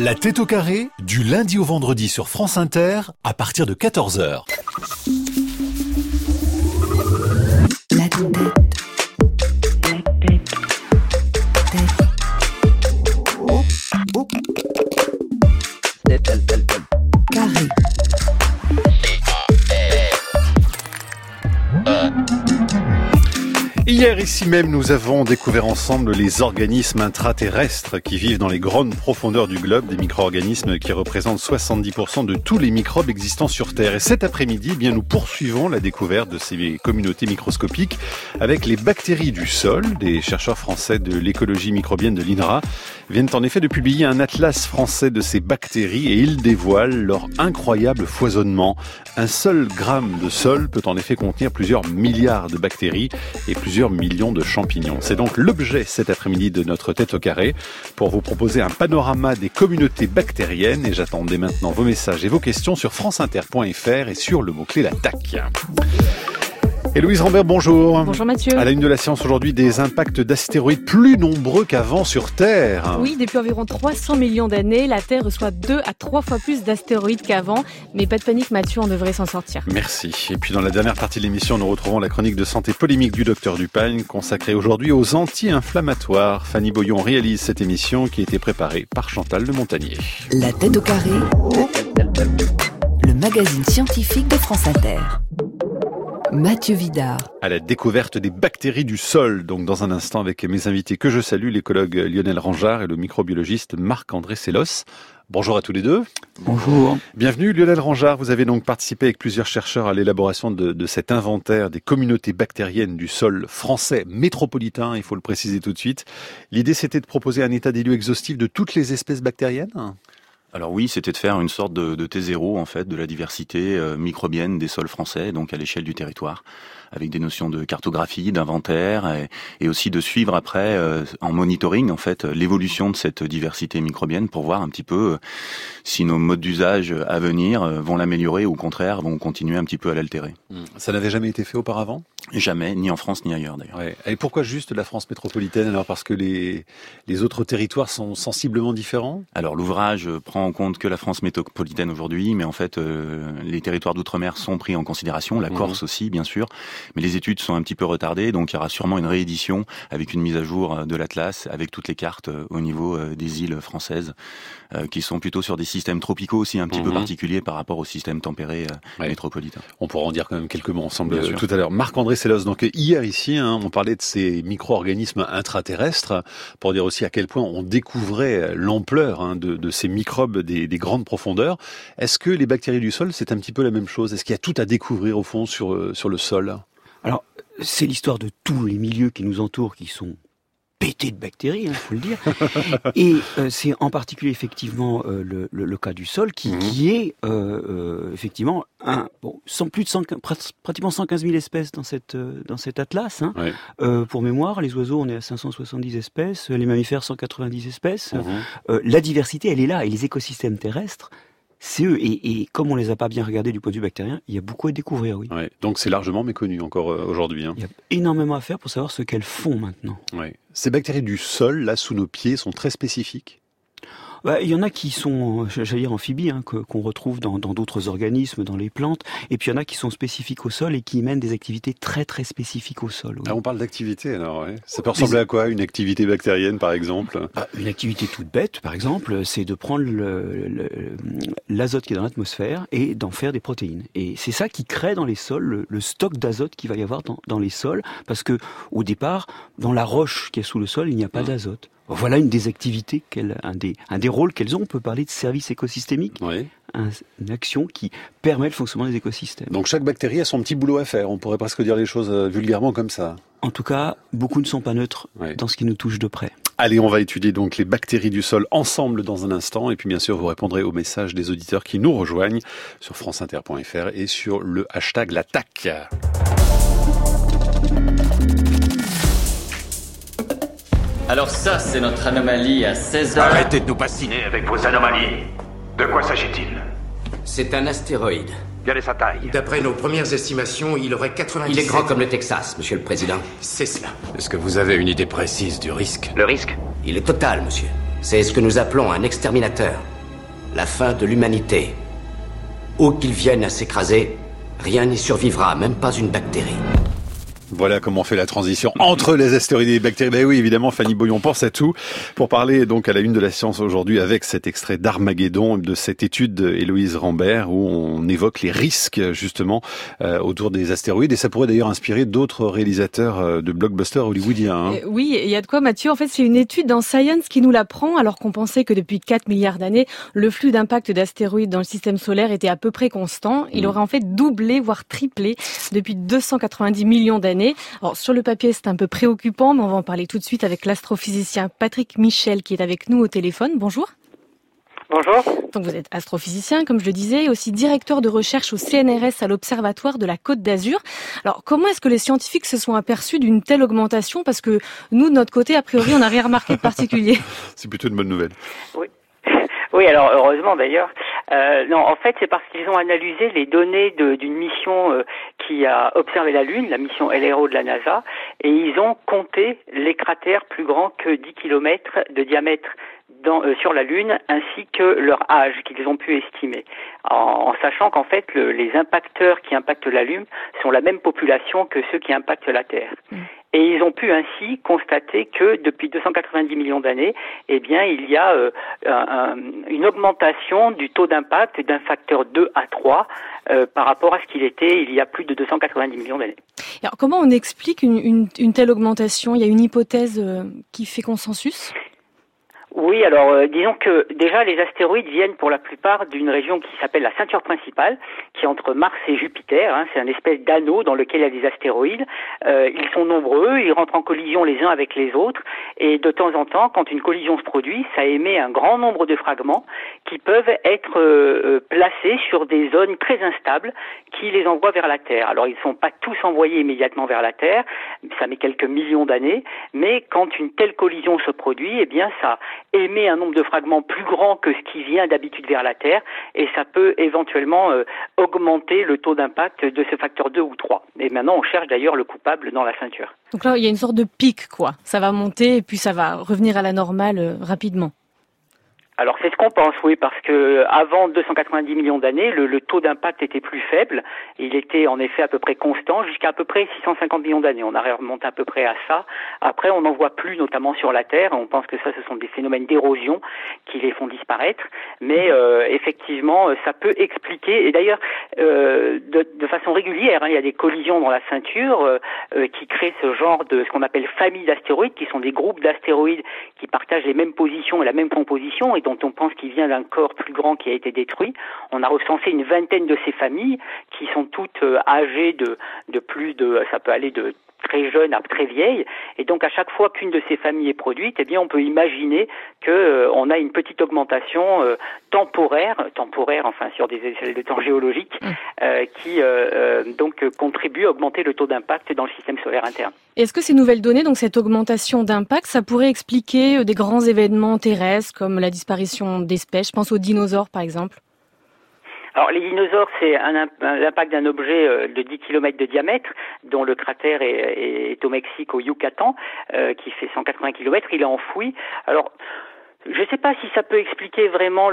La tête au carré, du lundi au vendredi sur France Inter, à partir de 14h. La tête. Carré. Hier, ici même, nous avons découvert ensemble les organismes intraterrestres qui vivent dans les grandes profondeurs du globe, des micro-organismes qui représentent 70% de tous les microbes existants sur Terre. Et cet après-midi, eh bien, nous poursuivons la découverte de ces communautés microscopiques avec les bactéries du sol. Des chercheurs français de l'écologie microbienne de l'INRA viennent en effet de publier un atlas français de ces bactéries et ils dévoilent leur incroyable foisonnement. Un seul gramme de sol peut en effet contenir plusieurs milliards de bactéries et plusieurs millions de champignons. C'est donc l'objet cet après-midi de notre tête au carré pour vous proposer un panorama des communautés bactériennes et j'attends dès maintenant vos messages et vos questions sur franceinter.fr et sur le mot-clé l'attaque. Et Louise Rambert, bonjour. Bonjour Mathieu. À la une de la science aujourd'hui, des impacts d'astéroïdes plus nombreux qu'avant sur Terre. Oui, depuis environ 300 millions d'années, la Terre reçoit 2 à 3 fois plus d'astéroïdes qu'avant. Mais pas de panique Mathieu, on devrait s'en sortir. Merci. Et puis dans la dernière partie de l'émission, nous retrouvons la chronique de santé polémique du docteur Dupagne, consacrée aujourd'hui aux anti-inflammatoires. Fanny Boyon réalise cette émission qui a été préparée par Chantal de Montagnier. La tête au carré. Le magazine scientifique de France Inter. Mathieu Vidard. À la découverte des bactéries du sol, donc dans un instant avec mes invités que je salue, l'écologue Lionel Ranjard et le microbiologiste Marc-André Sellos. Bonjour à tous les deux. Bonjour. Bienvenue Lionel Ranjard, vous avez donc participé avec plusieurs chercheurs à l'élaboration de cet inventaire des communautés bactériennes du sol français métropolitain, il faut le préciser tout de suite. L'idée c'était de proposer un état des lieux exhaustif de toutes les espèces bactériennes ? Alors oui, c'était de faire une sorte de T0 en fait, de la diversité microbienne des sols français, donc à l'échelle du territoire, avec des notions de cartographie, d'inventaire, et aussi de suivre après en monitoring en fait l'évolution de cette diversité microbienne pour voir un petit peu si nos modes d'usage à venir vont l'améliorer ou au contraire vont continuer un petit peu à l'altérer. Ça n'avait jamais été fait auparavant ? Jamais, ni en France ni ailleurs d'ailleurs. Ouais. Et pourquoi juste la France métropolitaine alors ? Parce que les autres territoires sont sensiblement différents ? Alors l'ouvrage prend en compte que la France métropolitaine aujourd'hui, mais en fait les territoires d'outre-mer sont pris en considération, la Corse aussi bien sûr, mais les études sont un petit peu retardées, donc il y aura sûrement une réédition avec une mise à jour de l'Atlas, avec toutes les cartes au niveau des îles françaises, qui sont plutôt sur des systèmes tropicaux aussi un petit peu particuliers par rapport au système tempéré métropolitain. On pourra en dire quand même quelques mots ensemble tout à l'heure. Marc-André Sellos, donc hier ici, on parlait de ces micro-organismes intraterrestres, pour dire aussi à quel point on découvrait l'ampleur de ces microbes des grandes profondeurs. Est-ce que les bactéries du sol, c'est un petit peu la même chose ? Est-ce qu'il y a tout à découvrir au fond sur le sol ? Alors, c'est l'histoire de tous les milieux qui nous entourent qui sont pétés de bactéries, faut le dire. Et c'est en particulier effectivement le cas du sol qui est effectivement pratiquement 115 000 espèces dans cet atlas. Pour mémoire, les oiseaux, on est à 570 espèces, les mammifères 190 espèces. La diversité, elle est là, et les écosystèmes terrestres, c'est eux. Et comme on les a pas bien regardés du point de vue bactérien, il y a beaucoup à découvrir, oui. Ouais, donc c'est largement méconnu encore aujourd'hui. Il y a énormément à faire pour savoir ce qu'elles font maintenant. Ouais. Ces bactéries du sol, là, sous nos pieds, sont très spécifiques. Il y en a qui sont, j'allais dire, amphibies, qu'on retrouve dans d'autres organismes, dans les plantes. Et puis il y en a qui sont spécifiques au sol et qui mènent des activités très très spécifiques au sol. Oui. Ah, on parle d'activité alors, ouais. Ça peut ressembler à quoi, une activité bactérienne par exemple ? Une activité toute bête, par exemple, c'est de prendre l'azote qui est dans l'atmosphère et d'en faire des protéines. Et c'est ça qui crée dans les sols le stock d'azote qu'il va y avoir dans les sols, parce que au départ, dans la roche qui est sous le sol, il n'y a pas d'azote. Voilà une des activités, un des rôles qu'elles ont. On peut parler de service écosystémique, une action qui permet le fonctionnement des écosystèmes. Donc chaque bactérie a son petit boulot à faire, on pourrait presque dire les choses vulgairement comme ça. En tout cas, beaucoup ne sont pas neutres dans ce qui nous touche de près. Allez, on va étudier donc les bactéries du sol ensemble dans un instant, et puis bien sûr vous répondrez aux messages des auditeurs qui nous rejoignent sur franceinter.fr et sur le hashtag l'attaque. Alors ça, c'est notre anomalie à 16 heures. Arrêtez de nous bassiner avec vos anomalies. De quoi s'agit-il ? C'est un astéroïde. Quelle est sa taille ? D'après nos premières estimations, il aurait 97... Il est grand comme le Texas, monsieur le président. C'est cela. Est-ce que vous avez une idée précise du risque ? Le risque ? Il est total, monsieur. C'est ce que nous appelons un exterminateur. la fin de l'humanité. Où qu'ils viennent à s'écraser, rien n'y survivra, même pas une bactérie. Voilà comment on fait la transition entre les astéroïdes et les bactéries. Ben oui, évidemment, Fanny Boyon pense à tout. Pour parler donc à la une de la science aujourd'hui avec cet extrait d'Armageddon, de cette étude d'Héloïse Rambert où on évoque les risques justement autour des astéroïdes. Et ça pourrait d'ailleurs inspirer d'autres réalisateurs de blockbusters hollywoodiens. Oui, il y a de quoi, Mathieu. En fait, c'est une étude dans Science qui nous l'apprend, alors qu'on pensait que depuis 4 milliards d'années, le flux d'impact d'astéroïdes dans le système solaire était à peu près constant. Il aurait en fait doublé, voire triplé depuis 290 millions d'années. Alors, sur le papier, c'est un peu préoccupant, mais on va en parler tout de suite avec l'astrophysicien Patrick Michel qui est avec nous au téléphone. Bonjour. Bonjour. Donc vous êtes astrophysicien, comme je le disais, et aussi directeur de recherche au CNRS à l'Observatoire de la Côte d'Azur. Alors, comment est-ce que les scientifiques se sont aperçus d'une telle augmentation? Parce que nous, de notre côté, a priori, on n'a rien remarqué de particulier. C'est plutôt une bonne nouvelle. Oui. Oui, alors heureusement d'ailleurs. Non, en fait, c'est parce qu'ils ont analysé les données d'une mission qui a observé la Lune, la mission LRO de la NASA, et ils ont compté les cratères plus grands que 10 km de diamètre sur la Lune, ainsi que leur âge qu'ils ont pu estimer, en sachant qu'en fait les impacteurs qui impactent la Lune sont la même population que ceux qui impactent la Terre. Et ils ont pu ainsi constater que depuis 290 millions d'années, eh bien, il y a une augmentation du taux d'impact d'un facteur 2 à 3 par rapport à ce qu'il était il y a plus de 290 millions d'années. Alors, comment on explique une telle augmentation? Il y a une hypothèse qui fait consensus? Oui, alors disons que déjà les astéroïdes viennent pour la plupart d'une région qui s'appelle la ceinture principale, qui est entre Mars et Jupiter. C'est un espèce d'anneau dans lequel il y a des astéroïdes. Ils sont nombreux, ils rentrent en collision les uns avec les autres, et de temps en temps, quand une collision se produit, ça émet un grand nombre de fragments qui peuvent être placés sur des zones très instables qui les envoient vers la Terre. Alors ils ne sont pas tous envoyés immédiatement vers la Terre, ça met quelques millions d'années, mais quand une telle collision se produit, eh bien ça émet un nombre de fragments plus grand que ce qui vient d'habitude vers la Terre, et ça peut éventuellement augmenter le taux d'impact de ce facteur 2 ou 3. Et maintenant, on cherche d'ailleurs le coupable dans la ceinture. Donc là, il y a une sorte de pic, quoi. Ça va monter et puis ça va revenir à la normale rapidement. Alors c'est ce qu'on pense, oui, parce que avant 290 millions d'années, le taux d'impact était plus faible. Il était en effet à peu près constant jusqu'à peu près 650 millions d'années. On a remonté à peu près à ça. Après, on n'en voit plus, notamment sur la Terre. On pense que ça, ce sont des phénomènes d'érosion qui les font disparaître. Mais effectivement, ça peut expliquer. Et d'ailleurs, de façon régulière, il y a des collisions dans la ceinture qui créent ce genre de ce qu'on appelle famille d'astéroïdes, qui sont des groupes d'astéroïdes qui partagent les mêmes positions et la même composition, et dont on pense qu'il vient d'un corps plus grand qui a été détruit. On a recensé une vingtaine de ces familles qui sont toutes âgées de plus de, ça peut aller de très jeune à très vieille, et donc à chaque fois qu'une de ces familles est produite, eh bien on peut imaginer que on a une petite augmentation temporaire, enfin sur des échelles de temps géologiques, qui donc contribue à augmenter le taux d'impact dans le système solaire interne. Est-ce que ces nouvelles données, donc cette augmentation d'impact, ça pourrait expliquer des grands événements terrestres comme la disparition d'espèces? Je pense aux dinosaures par exemple. Alors les dinosaures, c'est l'impact d'un objet de 10 km de diamètre, dont le cratère est au Mexique, au Yucatan, qui fait 180 km. Il est enfoui. Alors je ne sais pas si ça peut expliquer vraiment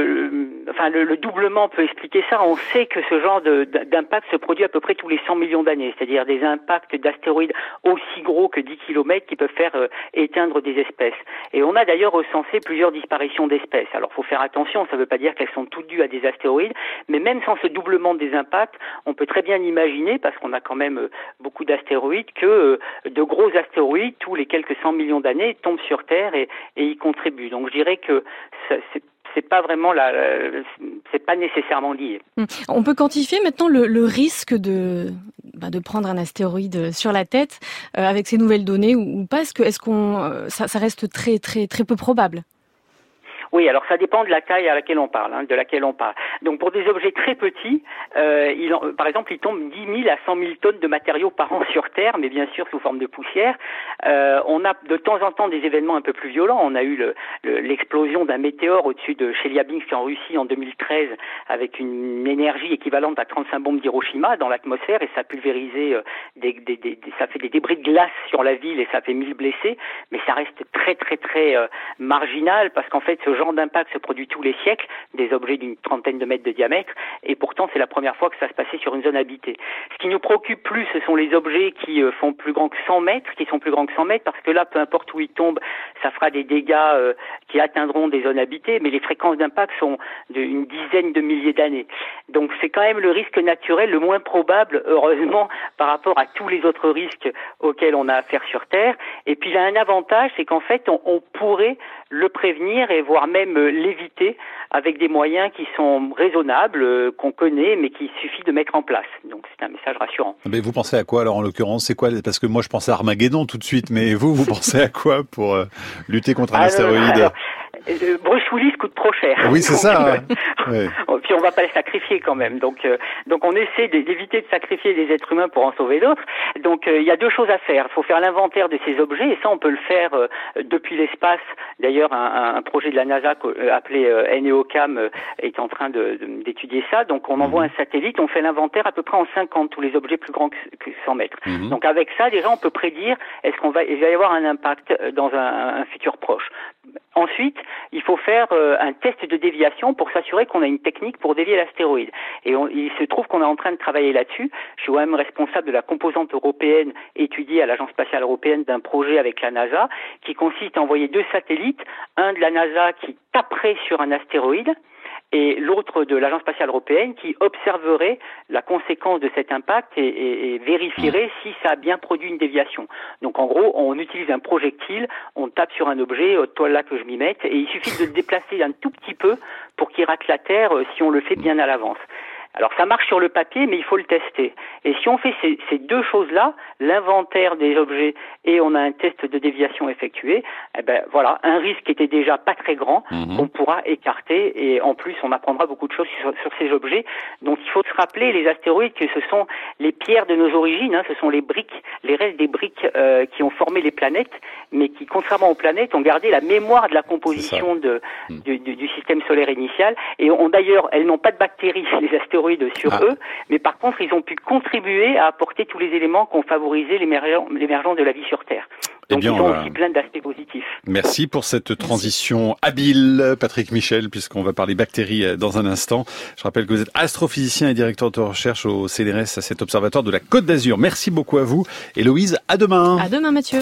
le doublement peut expliquer ça. On sait que ce genre d'impact se produit à peu près tous les 100 millions d'années, c'est-à-dire des impacts d'astéroïdes aussi gros que 10 km qui peuvent faire éteindre des espèces. Et on a d'ailleurs recensé plusieurs disparitions d'espèces. Alors faut faire attention, ça ne veut pas dire qu'elles sont toutes dues à des astéroïdes, mais même sans ce doublement des impacts, on peut très bien imaginer, parce qu'on a quand même beaucoup d'astéroïdes, que de gros astéroïdes, tous les quelques 100 millions d'années, tombent sur Terre et y contribuent. Donc je dirais que c'est pas vraiment c'est pas nécessairement lié. On peut quantifier maintenant le risque de prendre un astéroïde sur la tête avec ces nouvelles données ou pas? Ça reste très très très peu probable? Oui, alors ça dépend de la taille de laquelle on parle. Donc pour des objets très petits, par exemple, il tombe 10 000 à 100 000 tonnes de matériaux par an sur Terre, mais bien sûr sous forme de poussière. On a de temps en temps des événements un peu plus violents. On a eu l'explosion d'un météore au-dessus de Chelyabinsk en Russie en 2013 avec une énergie équivalente à 35 bombes d'Hiroshima dans l'atmosphère, et ça a pulvérisé ça fait des débris de glace sur la ville et ça fait 1000 blessés, mais ça reste très très très marginal parce qu'en fait ce genre d'impact se produit tous les siècles, des objets d'une trentaine de mètres de diamètre, et pourtant c'est la première fois que ça se passait sur une zone habitée. Ce qui nous préoccupe plus, ce sont les objets qui font plus grand que 100 mètres, parce que là, peu importe où ils tombent, ça fera des dégâts qui atteindront des zones habitées, mais les fréquences d'impact sont d'une dizaine de milliers d'années. Donc c'est quand même le risque naturel le moins probable, heureusement, par rapport à tous les autres risques auxquels on a affaire sur Terre. Et puis il a un avantage, c'est qu'en fait, on pourrait le prévenir et voire même l'éviter avec des moyens qui sont raisonnables, qu'on connaît, mais qu'il suffit de mettre en place. Donc c'est un message rassurant. Mais vous pensez à quoi alors en l'occurrence? C'est quoi? Parce que moi je pensais à Armageddon tout de suite, mais vous pensez à quoi pour lutter contre un astéroïde? Bruce Willis coûte trop cher. Oui, c'est ça. Ouais. Puis on va pas les sacrifier quand même. Donc on essaie d'éviter de sacrifier des êtres humains pour en sauver d'autres. Donc il y a deux choses à faire. Il faut faire l'inventaire de ces objets, et ça on peut le faire depuis l'espace. D'ailleurs, un projet de la NASA appelé NEOCAM est en train d'étudier ça. Donc on envoie un satellite, on fait l'inventaire à peu près en 5 ans de tous les objets plus grands que 100 mètres. Donc avec ça, déjà on peut prédire il va y avoir un impact dans un futur proche. Ensuite, il faut faire un test de déviation pour s'assurer qu'on a une technique pour dévier l'astéroïde. Et il se trouve qu'on est en train de travailler là-dessus. Je suis moi-même responsable de la composante européenne étudiée à l'Agence spatiale européenne d'un projet avec la NASA qui consiste à envoyer 2 satellites, un de la NASA qui taperait sur un astéroïde et l'autre de l'Agence spatiale européenne qui observerait la conséquence de cet impact et vérifierait si ça a bien produit une déviation. Donc en gros, on utilise un projectile, on tape sur un objet, toi là que je m'y mette, et il suffit de le déplacer un tout petit peu pour qu'il rate la Terre si on le fait bien à l'avance. Alors ça marche sur le papier, mais il faut le tester. Et si on fait ces deux choses-là, l'inventaire des objets et on a un test de déviation effectué, voilà, un risque était déjà pas très grand qu'on pourra écarter, et en plus on apprendra beaucoup de choses sur ces objets. Donc il faut se rappeler, les astéroïdes, que ce sont les pierres de nos origines, ce sont les restes des briques qui ont formé les planètes, mais qui, contrairement aux planètes, ont gardé la mémoire de la composition du système solaire initial. Et d'ailleurs, elles n'ont pas de bactéries, les astéroïdes, sur eux, mais par contre ils ont pu contribuer à apporter tous les éléments qui ont favorisé l'émergence de la vie sur Terre. Donc ils ont aussi plein d'aspects positifs. Merci pour cette transition habile, Patrick Michel, puisqu'on va parler bactéries dans un instant. Je rappelle que vous êtes astrophysicien et directeur de recherche au CNRS, à cet observatoire de la Côte d'Azur. Merci beaucoup à vous. Héloïse, à demain. À demain, Mathieu.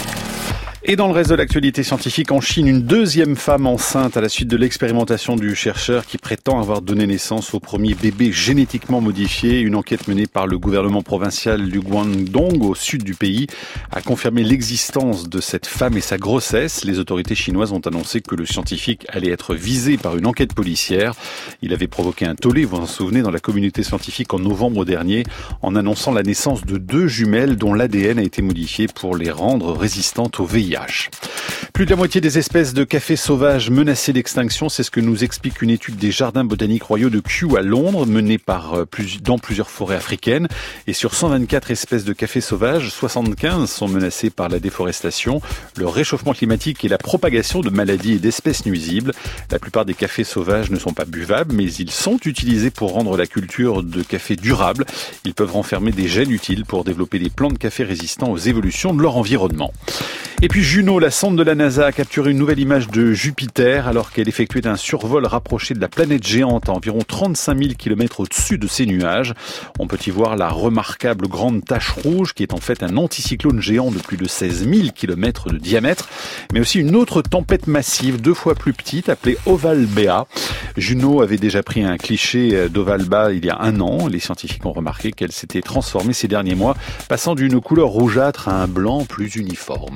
Et dans le reste de l'actualité scientifique, en Chine, une deuxième femme enceinte à la suite de l'expérimentation du chercheur qui prétend avoir donné naissance au premier bébé génétiquement modifié. Une enquête menée par le gouvernement provincial du Guangdong, au sud du pays, a confirmé l'existence de cette femme et sa grossesse. Les autorités chinoises ont annoncé que le scientifique allait être visé par une enquête policière. Il avait provoqué un tollé, vous vous en souvenez, dans la communauté scientifique en novembre dernier, en annonçant la naissance de 2 jumelles dont l'ADN a été modifié pour les rendre résistantes au VIH. Plus de la moitié des espèces de café sauvages menacées d'extinction, c'est ce que nous explique une étude des jardins botaniques royaux de Kew à Londres, menée dans plusieurs forêts africaines. Et sur 124 espèces de café sauvages, 75 sont menacées par la déforestation, le réchauffement climatique et la propagation de maladies et d'espèces nuisibles. La plupart des cafés sauvages ne sont pas buvables, mais ils sont utilisés pour rendre la culture de café durable. Ils peuvent renfermer des gènes utiles pour développer des plants de café résistants aux évolutions de leur environnement. Et puis Juno, la sonde de la NASA, a capturé une nouvelle image de Jupiter alors qu'elle effectuait un survol rapproché de la planète géante à environ 35 000 km au-dessus de ses nuages. On peut y voir la remarquable grande tache rouge qui est en fait un anticyclone géant de plus de 16 000 km de diamètre, mais aussi une autre tempête massive 2 fois plus petite appelée Ovalbea. Juno avait déjà pris un cliché d'Ovalba il y a 1 an. Les scientifiques ont remarqué qu'elle s'était transformée ces derniers mois, passant d'une couleur rougeâtre à un blanc plus uniforme.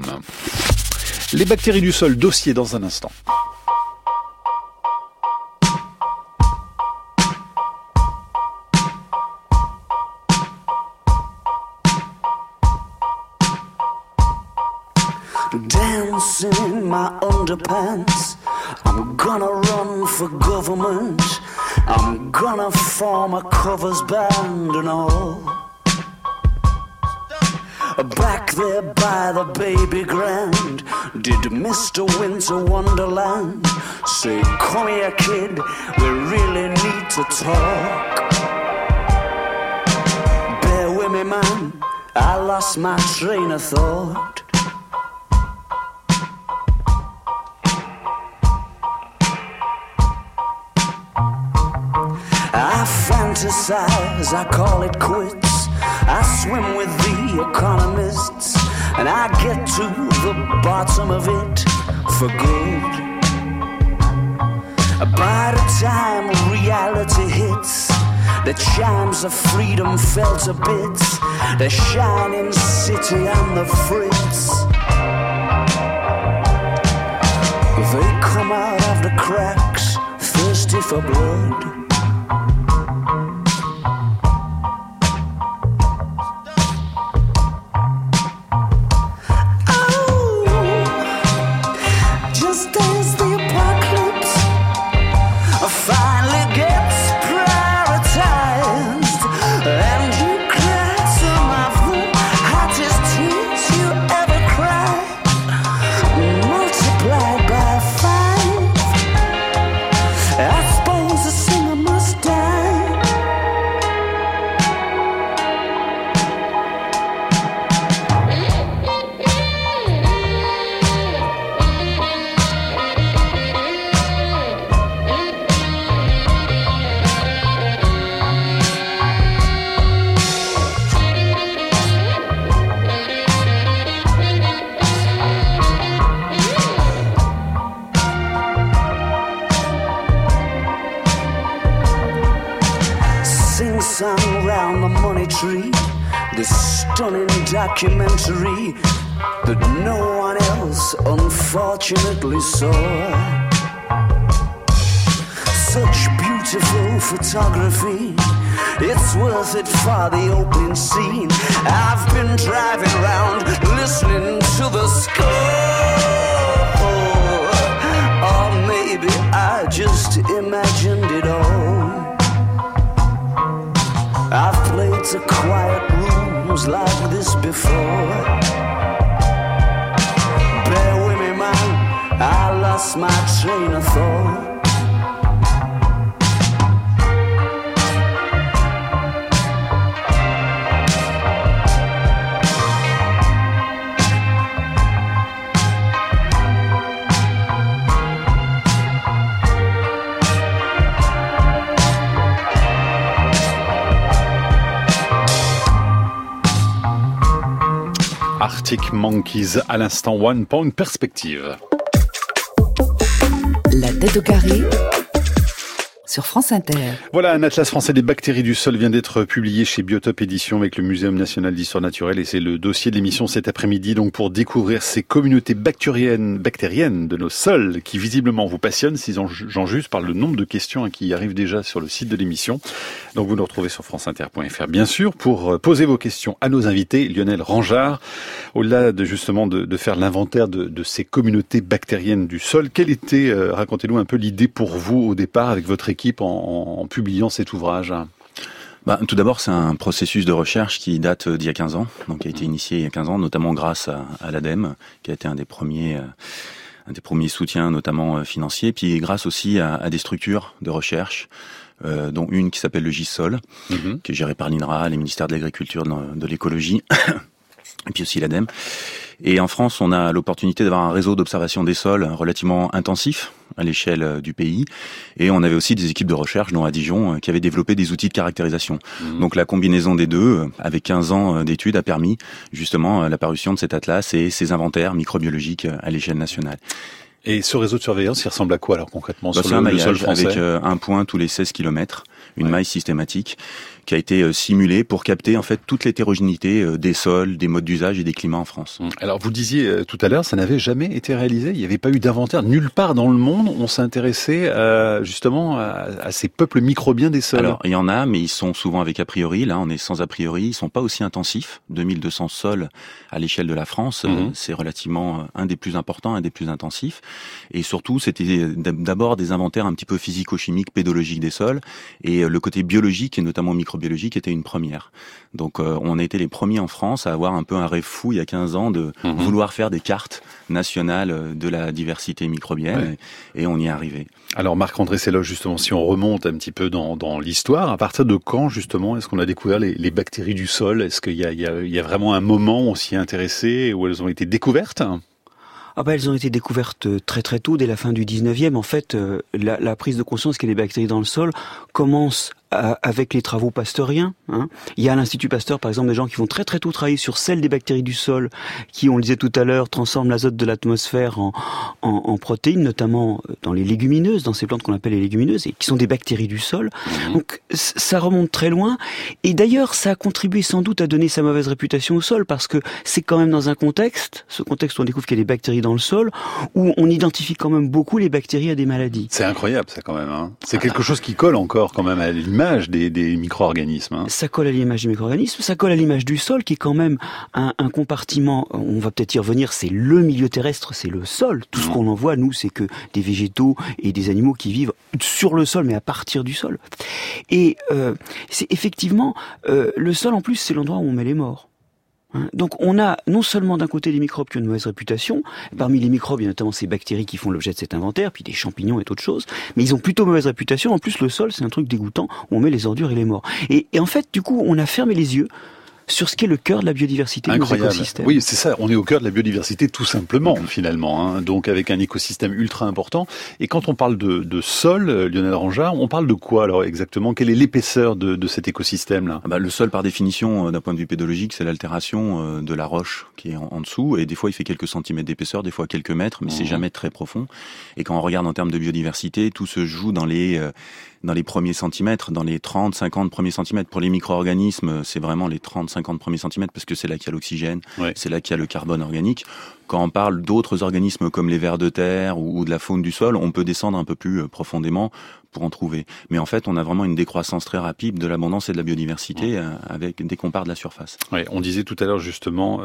Les bactéries du sol, dossier dans un instant. Dance in my underpants, I'm gonna run for government. I'm gonna form a covers band and all. Back there by the baby grand, did Mr. Winter Wonderland say, come here kid, we really need to talk. Bear with me man, I lost my train of thought. I fantasize, I call it quits. I swim with the economists, and I get to the bottom of it for good. By the time reality hits, the chimes of freedom fell to bits. The shining city on the fritz. They come out of the cracks, thirsty for blood. Documentary that no one else unfortunately saw. Such beautiful photography, it's worth it for the opening scene. I've been driving around listening to the score, or maybe I just imagined it all. I've played to quiet rooms like this before. Bear with me man, I lost my train of thought. Arctic Monkeys à l'instant, One Point Perspective. La tête au carré sur France Inter. Voilà, un atlas français des bactéries du sol vient d'être publié chez Biotop Éditions avec le Muséum national d'histoire naturelle et c'est le dossier de l'émission cet après-midi donc pour découvrir ces communautés bactériennes de nos sols qui visiblement vous passionnent, si j'en juge par le nombre de questions qui arrivent déjà sur le site de l'émission. Donc vous nous retrouvez sur franceinter.fr bien sûr pour poser vos questions à nos invités. Lionel Ranjard, au-delà de justement de faire l'inventaire de ces communautés bactériennes du sol, quelle était, racontez-nous un peu l'idée pour vous au départ avec votre équipe en publiant cet ouvrage? Tout d'abord, c'est un processus de recherche qui date d'il y a 15 ans, donc qui a été initié il y a 15 ans, notamment grâce à l'ADEME, qui a été un des premiers soutiens, notamment financiers, puis grâce aussi à des structures de recherche, dont une qui s'appelle le GISOL, qui est gérée par l'INRA, les ministères de l'Agriculture, de l'Écologie, et puis aussi l'ADEME. Et en France, on a l'opportunité d'avoir un réseau d'observation des sols relativement intensif à l'échelle du pays. Et on avait aussi des équipes de recherche, dont à Dijon, qui avaient développé des outils de caractérisation. Donc la combinaison des deux, avec 15 ans d'études, a permis justement la parution de cet atlas et ces inventaires microbiologiques à l'échelle nationale. Et ce réseau de surveillance, il ressemble à quoi alors concrètement sur c'est un maillage sol français avec un point tous les 16 km, une maille systématique qui a été simulé pour capter en fait toute l'hétérogénéité des sols, des modes d'usage et des climats en France. Alors vous disiez tout à l'heure, ça n'avait jamais été réalisé, il n'y avait pas eu d'inventaire nulle part dans le monde. On s'intéressait justement à ces peuples microbiens des sols. Alors il y en a, mais ils sont souvent avec a priori. Là, on est sans a priori. Ils sont pas aussi intensifs. 2200 sols à l'échelle de la France, c'est relativement un des plus importants, un des plus intensifs. Et surtout, c'était d'abord des inventaires un petit peu physico-chimiques, pédologiques des sols, et le côté biologique et notamment microbiologique était une première. Donc on a été les premiers en France à avoir un peu un rêve fou il y a 15 ans de vouloir faire des cartes nationales de la diversité microbienne, et on y est arrivé. Alors Marc-André Seloche, justement, si on remonte un petit peu dans l'histoire, à partir de quand justement est-ce qu'on a découvert les bactéries du sol? Est-ce qu'il y a vraiment un moment où on s'y est intéressé, où elles ont été découvertes? Elles ont été découvertes très très tôt, dès la fin du 19e. En fait, la prise de conscience qu'il y a des bactéries dans le sol commence avec les travaux pasteuriens. Il y a à l'Institut Pasteur, par exemple, des gens qui vont très très tôt travailler sur celles des bactéries du sol, qui, on le disait tout à l'heure, transforment l'azote de l'atmosphère en protéines, notamment dans les légumineuses, dans ces plantes qu'on appelle les légumineuses, et qui sont des bactéries du sol. Donc ça remonte très loin. Et d'ailleurs, ça a contribué sans doute à donner sa mauvaise réputation au sol, parce que c'est quand même dans un contexte, ce contexte où on découvre qu'il y a des bactéries dans le sol, où on identifie quand même beaucoup les bactéries à des maladies. C'est incroyable ça quand même. C'est quelque chose qui colle encore quand même à l'image des micro-organismes. Ça colle à l'image des micro-organismes, ça colle à l'image du sol, qui est quand même un compartiment, on va peut-être y revenir, c'est le milieu terrestre, c'est le sol. Tout ce qu'on en voit, nous, c'est que des végétaux et des animaux qui vivent sur le sol, mais à partir du sol. Et c'est effectivement, le sol en plus, c'est l'endroit où on met les morts. Donc on a non seulement d'un côté des microbes qui ont une mauvaise réputation, parmi les microbes il y a notamment ces bactéries qui font l'objet de cet inventaire, puis des champignons et d'autres choses, mais ils ont plutôt mauvaise réputation. En plus le sol c'est un truc dégoûtant où on met les ordures et les morts. Et en fait du coup on a fermé les yeux sur ce qui est le cœur de la biodiversité de nos écosystèmes. Oui, c'est ça, on est au cœur de la biodiversité tout simplement, finalement, donc avec un écosystème ultra important. Et quand on parle de sol, Lionel Ranjard, on parle de quoi alors exactement? Quelle est l'épaisseur de cet écosystème-là? Le sol, par définition, d'un point de vue pédologique, c'est l'altération de la roche qui est en dessous, et des fois il fait quelques centimètres d'épaisseur, des fois quelques mètres, mais c'est jamais très profond. Et quand on regarde en termes de biodiversité, tout se joue dans les premiers centimètres, dans les 30, 50 premiers centimètres. Pour les micro-organismes, c'est vraiment les 30, 50 premiers centimètres, parce que c'est là qu'il y a l'oxygène, c'est là qu'il y a le carbone organique. Quand on parle d'autres organismes comme les vers de terre ou de la faune du sol, on peut descendre un peu plus profondément pour en trouver. Mais en fait, on a vraiment une décroissance très rapide de l'abondance et de la biodiversité dès qu'on part de la surface. On disait tout à l'heure justement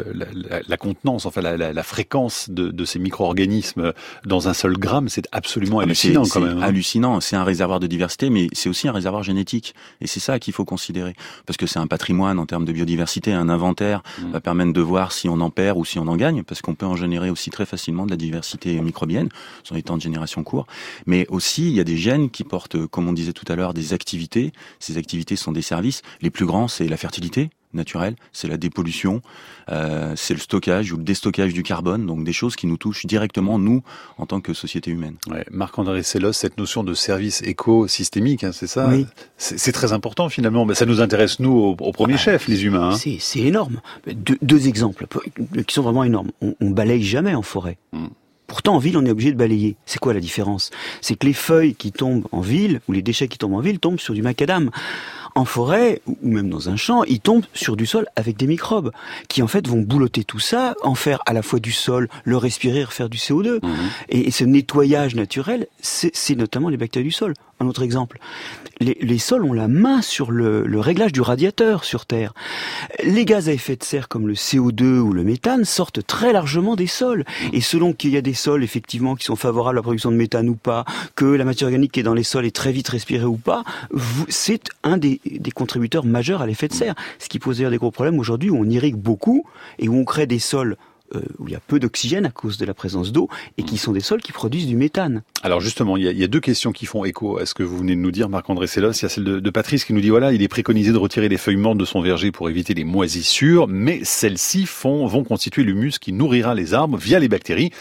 la contenance, enfin la fréquence de ces micro-organismes dans un seul gramme, c'est absolument hallucinant quand même. C'est hallucinant, c'est un réservoir de diversité, mais c'est aussi un réservoir génétique. Et c'est ça qu'il faut considérer. Parce que c'est un patrimoine en termes de biodiversité, un inventaire va permettre de voir si on en perd ou si on en gagne, parce qu'on peut en générer aussi très facilement de la diversité microbienne sur les temps de génération courts. Mais aussi, il y a des gènes qui portent, comme on disait tout à l'heure, des activités. Ces activités sont des services. Les plus grands, c'est la fertilité naturelle, c'est la dépollution, c'est le stockage ou le déstockage du carbone, donc des choses qui nous touchent directement, nous, en tant que société humaine. Marc-André Seloche, cette notion de service écosystémique, c'est ça? Oui. C'est très important finalement, mais ça nous intéresse nous au premier chef, les humains. C'est énorme. Deux exemples qui sont vraiment énormes. On balaye jamais en forêt. Pourtant, en ville, on est obligé de balayer. C'est quoi la différence? C'est que les feuilles qui tombent en ville, ou les déchets qui tombent en ville, tombent sur du macadam. En forêt, ou même dans un champ, ils tombent sur du sol avec des microbes, qui en fait vont boulotter tout ça, en faire à la fois du sol, le respirer, refaire du CO2. Et ce nettoyage naturel, c'est notamment les bactéries du sol. Un autre exemple, les sols ont la main sur le réglage du radiateur sur Terre. Les gaz à effet de serre comme le CO2 ou le méthane sortent très largement des sols. Et selon qu'il y a des sols effectivement qui sont favorables à la production de méthane ou pas, que la matière organique qui est dans les sols est très vite respirée ou pas, c'est un des contributeurs majeurs à l'effet de serre. Ce qui pose d'ailleurs des gros problèmes aujourd'hui où on irrigue beaucoup et où on crée des sols où il y a peu d'oxygène à cause de la présence d'eau et qui sont des sols qui produisent du méthane. Alors justement, il y a deux questions qui font écho à ce que vous venez de nous dire, Marc-André Seloche. Il y a celle de Patrice qui nous dit, il est préconisé de retirer les feuilles mortes de son verger pour éviter les moisissures, mais celles-ci vont constituer l'humus qui nourrira les arbres via les bactéries.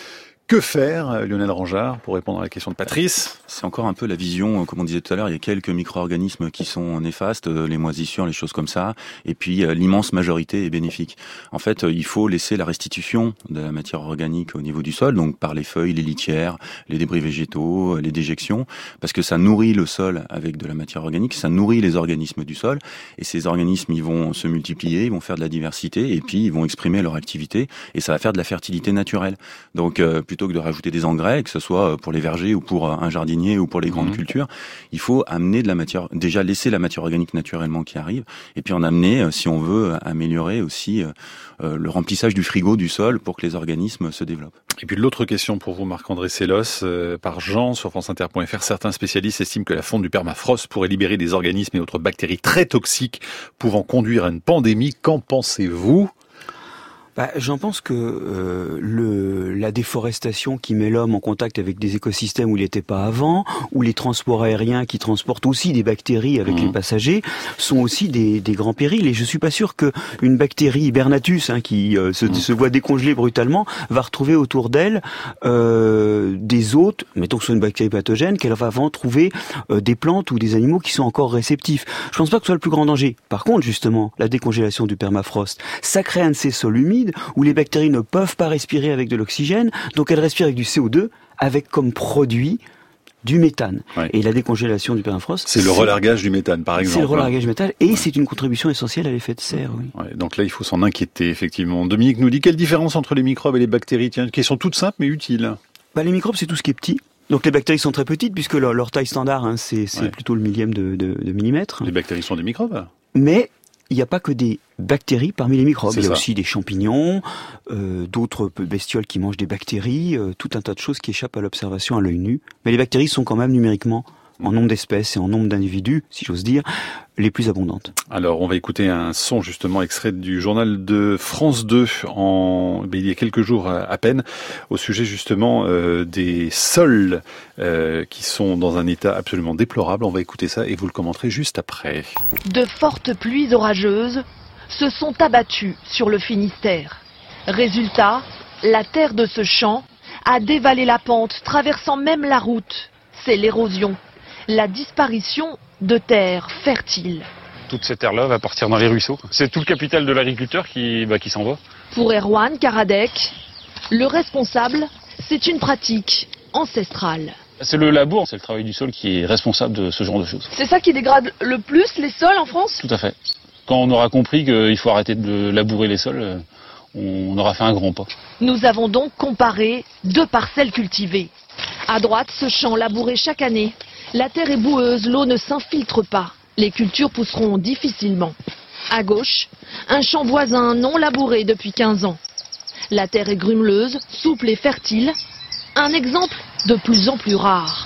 Que faire, Lionel Ranjard, pour répondre à la question de Patrice? C'est encore un peu la vision, comme on disait tout à l'heure, il y a quelques micro-organismes qui sont néfastes, les moisissures, les choses comme ça, et puis l'immense majorité est bénéfique. En fait, il faut laisser la restitution de la matière organique au niveau du sol, donc par les feuilles, les litières, les débris végétaux, les déjections, parce que ça nourrit le sol avec de la matière organique, ça nourrit les organismes du sol, et ces organismes, ils vont se multiplier, ils vont faire de la diversité, et puis ils vont exprimer leur activité, et ça va faire de la fertilité naturelle. Donc, plutôt que de rajouter des engrais, que ce soit pour les vergers ou pour un jardinier ou pour les grandes cultures, il faut amener de la matière, déjà laisser la matière organique naturellement qui arrive, et puis en amener, si on veut, améliorer aussi le remplissage du frigo du sol pour que les organismes se développent. Et puis l'autre question pour vous, Marc-André Sellos, par Jean sur franceinter.fr. Certains spécialistes estiment que la fonte du permafrost pourrait libérer des organismes et autres bactéries très toxiques pouvant conduire à une pandémie. Qu'en pensez-vous ? J'en pense que la déforestation qui met l'homme en contact avec des écosystèmes où il n'était pas avant, ou les transports aériens qui transportent aussi des bactéries avec les passagers, sont aussi des grands périls. Et je suis pas sûr que une bactérie Hibernatus qui se voit décongeler brutalement va retrouver autour d'elle des hôtes, mettons que ce soit une bactérie pathogène, qu'elle va avant trouver des plantes ou des animaux qui sont encore réceptifs. Je pense pas que ce soit le plus grand danger. Par contre, justement, la décongélation du permafrost, ça crée un de ces sols humides où les bactéries ne peuvent pas respirer avec de l'oxygène, donc elles respirent avec du CO2, avec comme produit du méthane. Ouais. Et la décongélation du permafrost... C'est le relargage du méthane, par exemple. C'est le relargage du méthane, et c'est une contribution essentielle à l'effet de serre. Oui. Ouais, donc là, il faut s'en inquiéter, effectivement. Dominique nous dit, quelle différence entre les microbes et les bactéries? Tiens, une question toute simple, mais utile. Les microbes, c'est tout ce qui est petit. Donc les bactéries sont très petites, puisque leur taille standard, c'est plutôt le millième de millimètre. Les bactéries sont des microbes. Mais il n'y a pas que des bactéries parmi les microbes. Il y a aussi des champignons, d'autres bestioles qui mangent des bactéries, tout un tas de choses qui échappent à l'observation à l'œil nu. Mais les bactéries sont quand même numériquement, en nombre d'espèces et en nombre d'individus, si j'ose dire, les plus abondantes. Alors, on va écouter un son justement extrait du journal de France 2 il y a quelques jours à peine, au sujet justement des sols qui sont dans un état absolument déplorable. On va écouter ça et vous le commenterez juste après. De fortes pluies orageuses se sont abattues sur le Finistère. Résultat, la terre de ce champ a dévalé la pente, traversant même la route. C'est l'érosion, la disparition de terres fertiles. Toute cette terre-là va partir dans les ruisseaux. C'est tout le capital de l'agriculteur qui s'en va. Pour Erwan Karadec, le responsable, c'est une pratique ancestrale. C'est le labour, c'est le travail du sol qui est responsable de ce genre de choses. C'est ça qui dégrade le plus les sols en France ? Tout à fait. Quand on aura compris qu'il faut arrêter de labourer les sols, on aura fait un grand pas. Nous avons donc comparé 2 parcelles cultivées. À droite, ce champ labouré chaque année. La terre est boueuse, l'eau ne s'infiltre pas. Les cultures pousseront difficilement. À gauche, un champ voisin non labouré depuis 15 ans. La terre est grumeleuse, souple et fertile. Un exemple de plus en plus rare.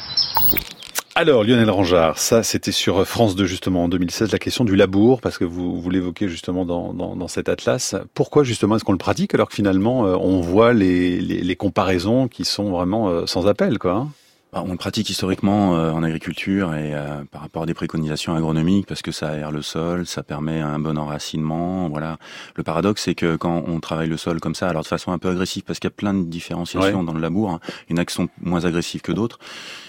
Alors, Lionel Ranjard, ça c'était sur France 2 justement en 2016, la question du labour, parce que vous l'évoquez justement dans cet atlas. Pourquoi justement est-ce qu'on le pratique alors que finalement on voit les comparaisons qui sont vraiment sans appel, quoi, On le pratique historiquement en agriculture et par rapport à des préconisations agronomiques parce que ça aère le sol, ça permet un bon enracinement. Voilà. Le paradoxe, c'est que quand on travaille le sol comme ça, alors de façon un peu agressive, parce qu'il y a plein de différenciations dans le labour, il y en a qui sont moins agressives que d'autres.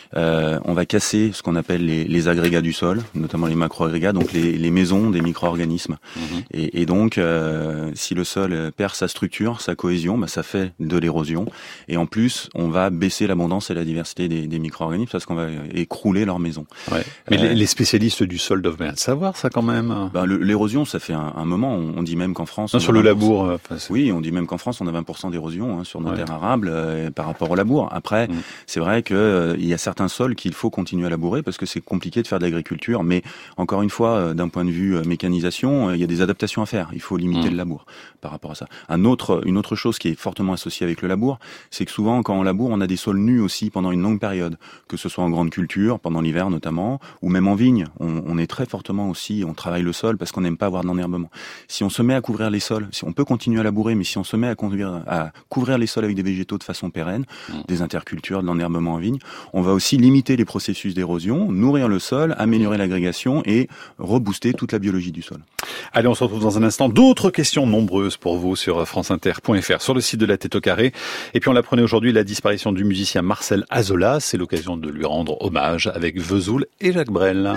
On va casser ce qu'on appelle les agrégats du sol, notamment les macro-agrégats, donc les maisons des micro-organismes. Et donc, si le sol perd sa structure, sa cohésion, ça fait de l'érosion. Et en plus, on va baisser l'abondance et la diversité des micro-organismes parce qu'on va écrouler leur maison. Ouais. Mais les spécialistes du sol doivent bien le savoir, ça quand même. L'érosion, ça fait un moment. On dit même qu'en France... Non, sur le labour... Oui, on dit même qu'en France, on a 20% d'érosion sur nos terres arables par rapport au labour. Après, c'est vrai qu'il y a certains sols qu'il faut continuer à labourer parce que c'est compliqué de faire de l'agriculture, mais encore une fois, d'un point de vue mécanisation, il y a des adaptations à faire. Il faut limiter le labour par rapport à ça. Une autre chose qui est fortement associée avec le labour, c'est que souvent, quand on laboure, on a des sols nus aussi pendant une longue période, que ce soit en grande culture, pendant l'hiver notamment, ou même en vigne. On est très fortement aussi, on travaille le sol parce qu'on n'aime pas avoir d'enherbement. Si on se met à couvrir les sols, si on peut continuer à labourer, mais si on se met à couvrir les sols avec des végétaux de façon pérenne, des intercultures, de l'enherbement en vigne, on va aussi aussi limiter les processus d'érosion, nourrir le sol, améliorer l'agrégation et rebooster toute la biologie du sol. Allez, on se retrouve dans un instant. D'autres questions nombreuses pour vous sur franceinter.fr, sur le site de la Tête au Carré. Et puis on apprenait aujourd'hui la disparition du musicien Marcel Azola. C'est l'occasion de lui rendre hommage avec Vesoul et Jacques Brel.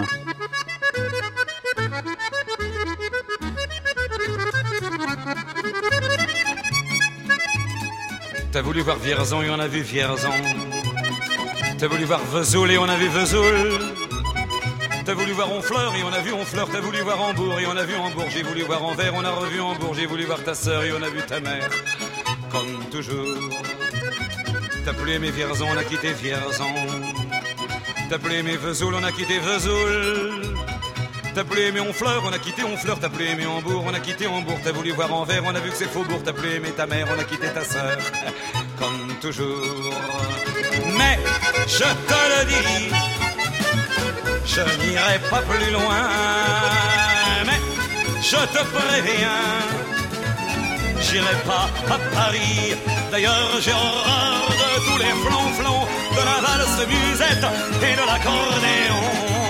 T'as voulu voir Vierzon et on a vu Vierzon. T'as voulu voir Vesoul et on a vu Vesoul. T'as voulu voir Honfleur et on a vu Honfleur. T'as voulu voir Hambourg et on a vu Hambourg. J'ai voulu voir Anvers, on a revu Hambourg. J'ai voulu voir ta sœur et on a vu ta mère. Comme toujours. T'as plus aimé Vierzon, on a quitté Vierzon. T'as plus aimé Vesoul, on a quitté Vesoul. T'as plus aimé Honfleur, on a quitté Honfleur. T'as plus aimé Hambourg, on a quitté Hambourg. T'as voulu voir Anvers, on a vu que c'est Faubourg. T'as plus aimé ta mère, on a quitté ta sœur. Comme toujours. Mais je te le dis, je n'irai pas plus loin. Mais je te préviens, j'irai pas à Paris. D'ailleurs j'ai horreur de tous les flonflons, de la valse musette et de l'accordéon.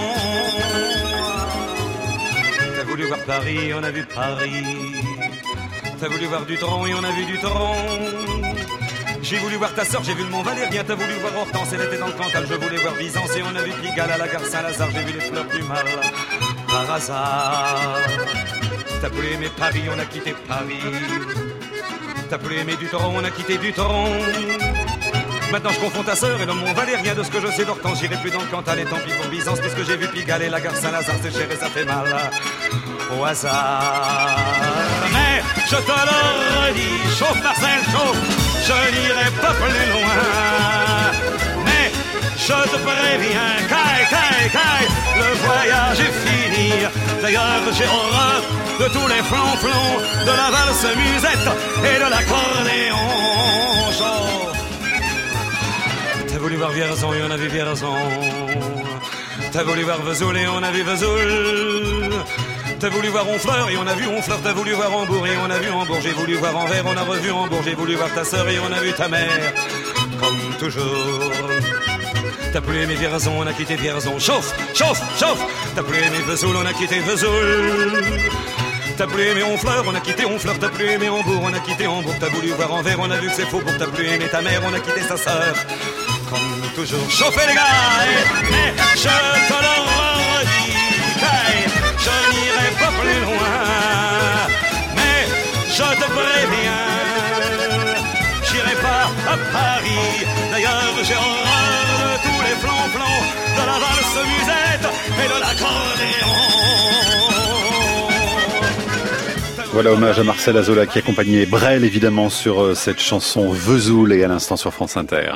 T'as voulu voir Paris, on a vu Paris. T'as voulu voir Dutron et on a vu Dutron. J'ai voulu voir ta sœur, j'ai vu le Mont Valérien. T'as voulu voir Hortense, elle était dans le Cantal. Je voulais voir Byzance et on a vu Pigalle à la gare Saint-Lazare. J'ai vu les fleurs du mal par hasard. T'as plus aimé Paris, on a quitté Paris. T'as plus aimé Dutron, on a quitté Dutron. Maintenant je confonds ta sœur et le Mont Valérien. De ce que je sais d'Hortense, j'irai plus dans le Cantal. Et tant pis pour Byzance, puisque j'ai vu Pigalle et la gare Saint-Lazare. C'est cher et ça fait mal au hasard. Mais je te le redis, chauffe Marcel, chauffe. Je n'irai pas plus loin. Mais je te préviens, caille, le voyage est fini. D'ailleurs j'ai horreur de tous les flonflons, de la valse musette et de l'accordéon. T'as voulu voir Vierzon et on a vu Vierzon. T'as voulu voir Vesoul et on a vu Vesoul. T'as voulu voir Honfleur et on a vu Honfleur. T'as voulu voir Hambourg et on a vu Hambourg. J'ai voulu voir Anvers, on a revu Hambourg. J'ai voulu voir ta sœur et on a vu ta mère. Comme toujours. T'as plus aimé Vierzon, on a quitté Vierzon. Chauffe. T'as plus aimé Vesoul, on a quitté Vesoul. T'as plus aimé Honfleur, on a quitté Honfleur. T'as plus aimé Hambourg, on a quitté Hambourg. T'as voulu voir Anvers, on a vu que c'est Faubourg. T'as plus aimé ta mère, on a quitté sa sœur. Comme toujours. Chauffez les gars, mais je te le redis. Je n'irai pas plus loin, mais je te préviens, j'irai pas à Paris. D'ailleurs j'ai horreur de tous les flonflons, de la valse musette et de l'accordéon. Voilà, hommage à Marcel Azola qui accompagnait Brel évidemment sur cette chanson Vesoul et à l'instant sur France Inter.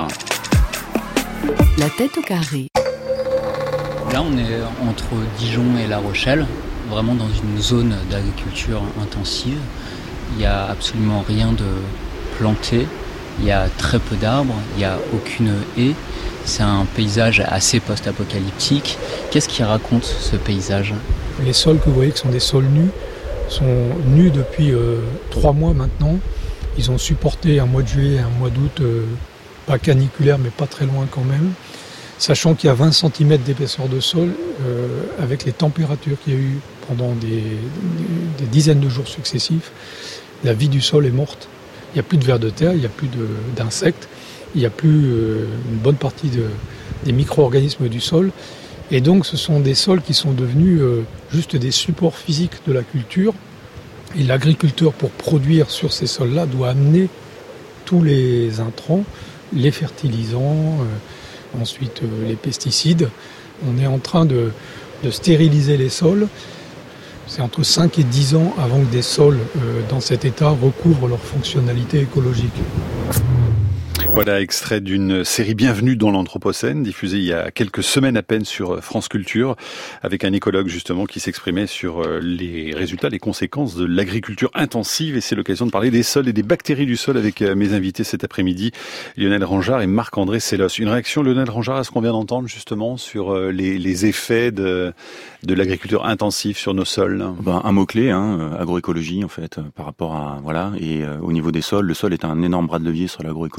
La Tête au Carré. Là, on est entre Dijon et La Rochelle, vraiment dans une zone d'agriculture intensive. Il n'y a absolument rien de planté, il y a très peu d'arbres, il n'y a aucune haie. C'est un paysage assez post-apocalyptique. Qu'est-ce qui raconte ce paysage ? Les sols que vous voyez qui sont des sols nus sont nus depuis 3 mois maintenant. Ils ont supporté un mois de juillet et un mois d'août, pas caniculaire mais pas très loin quand même. Sachant qu'il y a 20 cm d'épaisseur de sol, avec les températures qu'il y a eu pendant des dizaines de jours successifs, la vie du sol est morte. Il n'y a plus de vers de terre, il n'y a plus d'insectes, il n'y a plus une bonne partie des micro-organismes du sol. Et donc ce sont des sols qui sont devenus juste des supports physiques de la culture. Et l'agriculteur, pour produire sur ces sols-là, doit amener tous les intrants, les fertilisants, ensuite les pesticides. On est en train de stériliser les sols. C'est entre 5 et 10 ans avant que des sols dans cet état recouvrent leur fonctionnalité écologique. Voilà, extrait d'une série Bienvenue dans l'Anthropocène, diffusée il y a quelques semaines à peine sur France Culture, avec un écologue justement qui s'exprimait sur les résultats, les conséquences de l'agriculture intensive. Et c'est l'occasion de parler des sols et des bactéries du sol avec mes invités cet après-midi, Lionel Ranjard et Marc-André Sellos. Une réaction, Lionel Ranjard, à ce qu'on vient d'entendre justement sur les effets de l'agriculture intensive sur nos sols. Un mot-clé, agroécologie en fait, par rapport à... Voilà, et au niveau des sols, le sol est un énorme bras de levier sur l'agroécologie,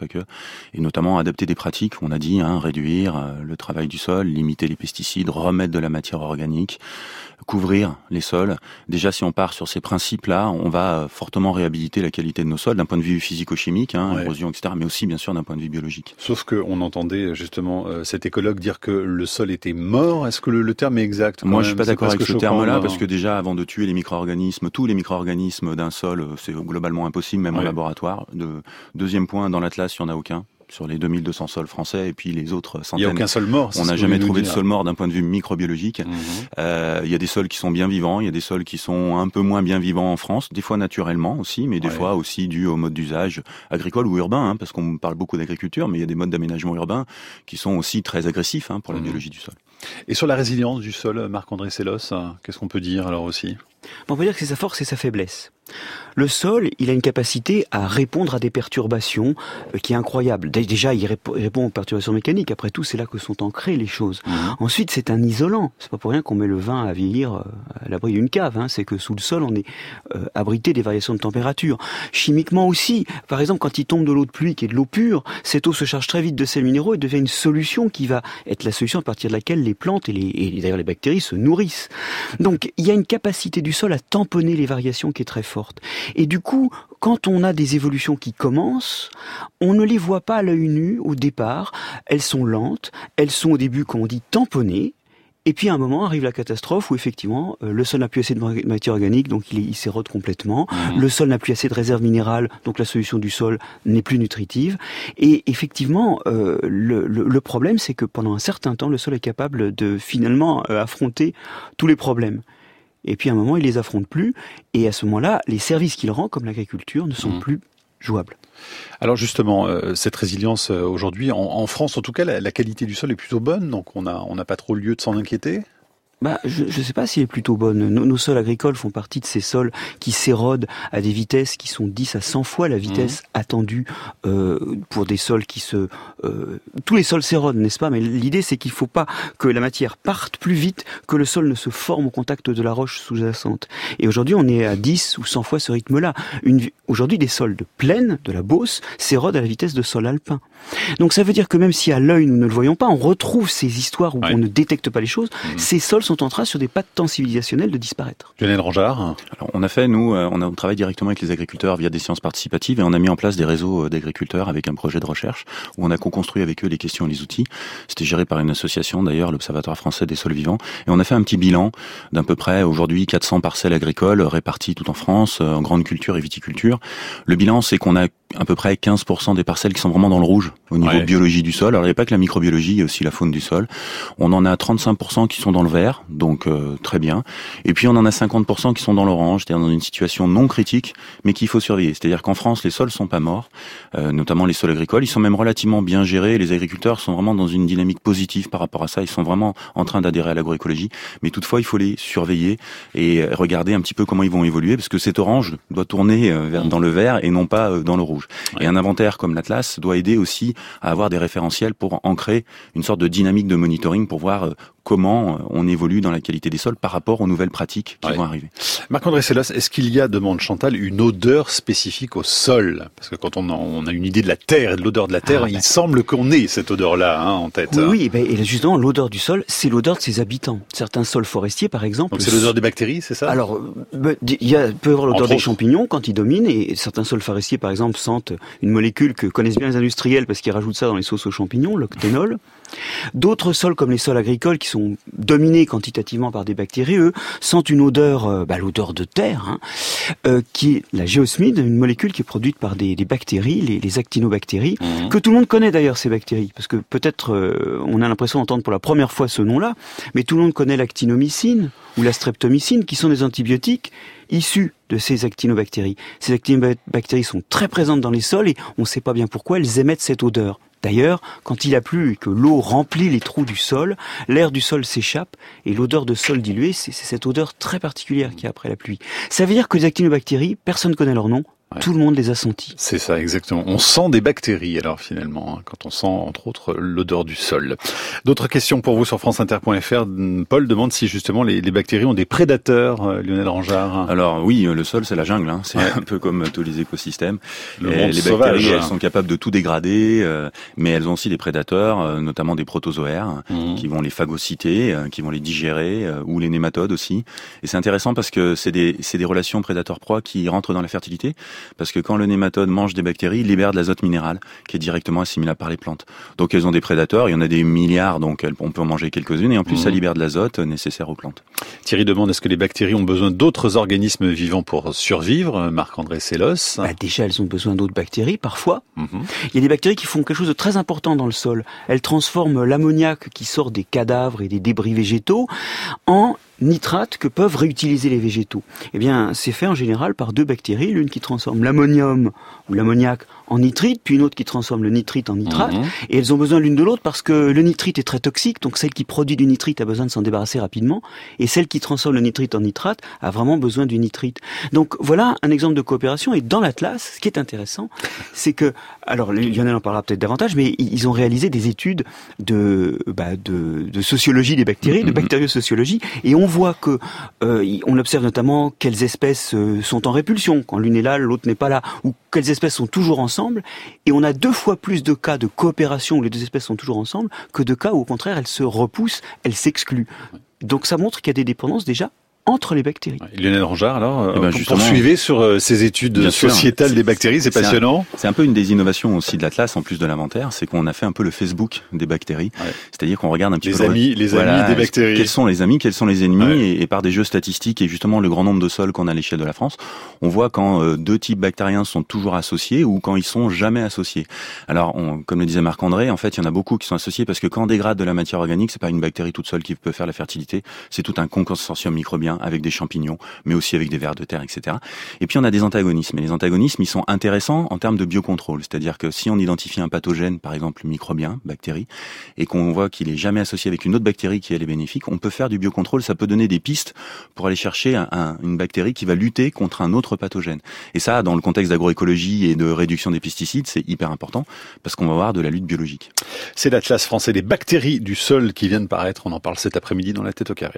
pas que, et notamment adapter des pratiques, on a dit, réduire le travail du sol, limiter les pesticides, remettre de la matière organique, couvrir les sols. Déjà, si on part sur ces principes-là, on va fortement réhabiliter la qualité de nos sols d'un point de vue physico-chimique, érosion, etc., mais aussi bien sûr d'un point de vue biologique. Sauf qu'on entendait justement cet écologue dire que le sol était mort. Est-ce que le terme est exact? Moi, je suis pas d'accord avec ce terme-là, parce que déjà, avant de tuer les micro-organismes, tous les micro-organismes d'un sol, c'est globalement impossible, même en laboratoire. Deuxième point, dans l'Atlas, il n'y en a aucun. Sur les 2200 sols français et puis les autres centaines. Il n'y a aucun sol mort. On n'a jamais trouvé de sol mort d'un point de vue microbiologique. Il y a des sols qui sont bien vivants, il y a des sols qui sont un peu moins bien vivants en France, des fois naturellement aussi, mais des fois aussi dû au mode d'usage agricole ou urbain, parce qu'on parle beaucoup d'agriculture, mais il y a des modes d'aménagement urbain qui sont aussi très agressifs pour la biologie du sol. Et sur la résilience du sol, Marc-André Sellos, qu'est-ce qu'on peut dire alors aussi? On peut dire que c'est sa force et sa faiblesse. Le sol, il a une capacité à répondre à des perturbations qui est incroyable. Déjà, il répond aux perturbations mécaniques. Après tout, c'est là que sont ancrées les choses. Ensuite, c'est un isolant. C'est pas pour rien qu'on met le vin à vieillir à l'abri d'une cave. C'est que sous le sol, on est abrité des variations de température. Chimiquement aussi, par exemple, quand il tombe de l'eau de pluie qui est de l'eau pure, cette eau se charge très vite de sels minéraux et devient une solution qui va être la solution à partir de laquelle les plantes et d'ailleurs les bactéries se nourrissent. Donc, il y a une capacité du sol à tamponner les variations qui est très forte. Et du coup, quand on a des évolutions qui commencent, on ne les voit pas à l'œil nu au départ. Elles sont lentes, elles sont au début, comme on dit, tamponnées. Et puis à un moment arrive la catastrophe où effectivement le sol n'a plus assez de matière organique, donc il s'érode complètement. Le sol n'a plus assez de réserves minérales, donc la solution du sol n'est plus nutritive. Et effectivement, le problème, c'est que pendant un certain temps, le sol est capable de finalement affronter tous les problèmes. Et puis à un moment, il les affronte plus, et à ce moment-là, les services qu'il rend, comme l'agriculture, ne sont plus jouables. Alors justement, cette résilience aujourd'hui, en France en tout cas, la qualité du sol est plutôt bonne, donc on n'a pas trop lieu de s'en inquiéter. Je ne sais pas si elle est plutôt bonne. Nos sols agricoles font partie de ces sols qui s'érodent à des vitesses qui sont 10 à 100 fois la vitesse attendue pour des sols qui se... tous les sols s'érodent, n'est-ce pas? Mais l'idée, c'est qu'il ne faut pas que la matière parte plus vite que le sol ne se forme au contact de la roche sous-jacente. Et aujourd'hui, on est à 10 ou 100 fois ce rythme-là. Aujourd'hui, des sols de plaine, de la Beauce, s'érodent à la vitesse de sol alpin. Donc ça veut dire que même si à l'œil nous ne le voyons pas, on retrouve ces histoires où on ne détecte pas les choses, ces sols sont en train sur des pas de temps civilisationnels de disparaître. Lionel Ranjard. Alors on a fait, nous, on travaille directement avec les agriculteurs via des séances participatives et on a mis en place des réseaux d'agriculteurs avec un projet de recherche où on a co-construit avec eux les questions et les outils. C'était géré par une association d'ailleurs, l'Observatoire français des sols vivants, et on a fait un petit bilan d'à peu près aujourd'hui 400 parcelles agricoles réparties tout en France, en grande culture et viticulture. Le bilan, c'est qu'on a à peu près 15% des parcelles qui sont vraiment dans le rouge au niveau biologie du sol. Alors il n'y a pas que la microbiologie, il y a aussi la faune du sol. On en a 35% qui sont dans le vert, donc très bien. Et puis on en a 50% qui sont dans l'orange, c'est-à-dire dans une situation non critique, mais qu'il faut surveiller. C'est-à-dire qu'en France, les sols sont pas morts, notamment les sols agricoles. Ils sont même relativement bien gérés. Les agriculteurs sont vraiment dans une dynamique positive par rapport à ça. Ils sont vraiment en train d'adhérer à l'agroécologie. Mais toutefois, il faut les surveiller et regarder un petit peu comment ils vont évoluer, parce que cet orange doit tourner dans le vert et non pas dans le rouge. Et un inventaire comme l'Atlas doit aider aussi à avoir des référentiels pour ancrer une sorte de dynamique de monitoring pour voir comment on évolue dans la qualité des sols par rapport aux nouvelles pratiques qui vont arriver. Marc-André Sellos, est-ce qu'il y a, demande Chantal, une odeur spécifique au sol? Parce que quand on a une idée de la terre et de l'odeur de la terre, il semble qu'on ait cette odeur-là en tête. Oui, et justement, l'odeur du sol, c'est l'odeur de ses habitants. Certains sols forestiers, par exemple... Donc c'est l'odeur des bactéries, c'est ça? Alors, peut y avoir l'odeur des champignons quand ils dominent, et certains sols forestiers, par exemple, sentent une molécule que connaissent bien les industriels parce qu'ils rajoutent ça dans les sauces aux champignons, l'octénol. D'autres sols, comme les sols agricoles, qui sont dominés quantitativement par des bactéries, eux, sentent une odeur, l'odeur de terre, qui est la géosmide, une molécule qui est produite par des bactéries, les actinobactéries, que tout le monde connaît d'ailleurs, ces bactéries, parce que peut-être on a l'impression d'entendre pour la première fois ce nom-là, mais tout le monde connaît l'actinomycine ou la streptomycine, qui sont des antibiotiques issus de ces actinobactéries. Ces actinobactéries sont très présentes dans les sols et on ne sait pas bien pourquoi elles émettent cette odeur. D'ailleurs, quand il a plu et que l'eau remplit les trous du sol, l'air du sol s'échappe et l'odeur de sol dilué, c'est cette odeur très particulière qu'il y a après la pluie. Ça veut dire que les actinobactéries, personne ne connaît leur nom, Tout le monde les a sentis. C'est ça, exactement. On sent des bactéries, alors finalement, quand on sent, entre autres, l'odeur du sol. D'autres questions pour vous sur franceinter.fr. Paul demande si justement les bactéries ont des prédateurs, Lionel Rangeard. Alors oui, le sol, c'est la jungle. C'est un peu comme tous les écosystèmes. Les bactéries, sauvage, elles sont capables de tout dégrader, mais elles ont aussi des prédateurs, notamment des protozoaires, qui vont les phagocyter, qui vont les digérer, ou les nématodes aussi. Et c'est intéressant parce que c'est des relations prédateur-proie qui rentrent dans la fertilité. Parce que quand le nématode mange des bactéries, il libère de l'azote minéral qui est directement assimilable par les plantes. Donc elles ont des prédateurs, il y en a des milliards, donc on peut en manger quelques-unes, et en plus ça libère de l'azote nécessaire aux plantes. Thierry demande, est-ce que les bactéries ont besoin d'autres organismes vivants pour survivre? Marc-André Sellos. Déjà, elles ont besoin d'autres bactéries, parfois. Il y a des bactéries qui font quelque chose de très important dans le sol. Elles transforment l'ammoniac qui sort des cadavres et des débris végétaux en nitrates que peuvent réutiliser les végétaux. Eh bien, c'est fait en général par deux bactéries, l'une qui transforme l'ammonium ou l'ammoniac en nitrite, puis une autre qui transforme le nitrite en nitrate. Et elles ont besoin l'une de l'autre parce que le nitrite est très toxique, donc celle qui produit du nitrite a besoin de s'en débarrasser rapidement, et celle qui transforme le nitrite en nitrate a vraiment besoin du nitrite. Donc voilà un exemple de coopération, et dans l'Atlas, ce qui est intéressant, c'est que, alors Lionel en parlera peut-être davantage, mais ils ont réalisé des études de sociologie des bactéries, de bactériosociologie, et on voit que on observe notamment quelles espèces sont en répulsion, quand l'une est là, l'autre n'est pas là, ou quelles espèces sont toujours ensemble, et on a 2 fois plus de cas de coopération où les deux espèces sont toujours ensemble que de cas où au contraire elles se repoussent, elles s'excluent. Donc ça montre qu'il y a des dépendances déjà entre les bactéries. Lionel Rangeard, alors, poursuivez sur ces études sociétales des bactéries, c'est passionnant. C'est un peu une des innovations aussi de l'Atlas, en plus de l'inventaire, c'est qu'on a fait un peu le Facebook des bactéries. C'est-à-dire qu'on regarde un petit peu les amis des bactéries. Quels sont les amis, quels sont les ennemis, et par des jeux statistiques et justement le grand nombre de sols qu'on a à l'échelle de la France, on voit quand 2 types bactériens sont toujours associés ou quand ils sont jamais associés. Alors, comme le disait Marc-André, en fait, il y en a beaucoup qui sont associés parce que quand on dégrade de la matière organique, c'est pas une bactérie toute seule qui peut faire la fertilité, c'est tout un consortium microbien avec des champignons, mais aussi avec des vers de terre, etc. Et puis on a des antagonismes. Et les antagonismes, ils sont intéressants en termes de biocontrôle. C'est-à-dire que si on identifie un pathogène, par exemple microbien, bactérie, et qu'on voit qu'il est jamais associé avec une autre bactérie qui elle est bénéfique, on peut faire du biocontrôle. Ça peut donner des pistes pour aller chercher une bactérie qui va lutter contre un autre pathogène. Et ça, dans le contexte d'agroécologie et de réduction des pesticides, c'est hyper important parce qu'on va avoir de la lutte biologique. C'est l'Atlas français des bactéries du sol qui vient de paraître. On en parle cet après-midi dans La Tête au carré.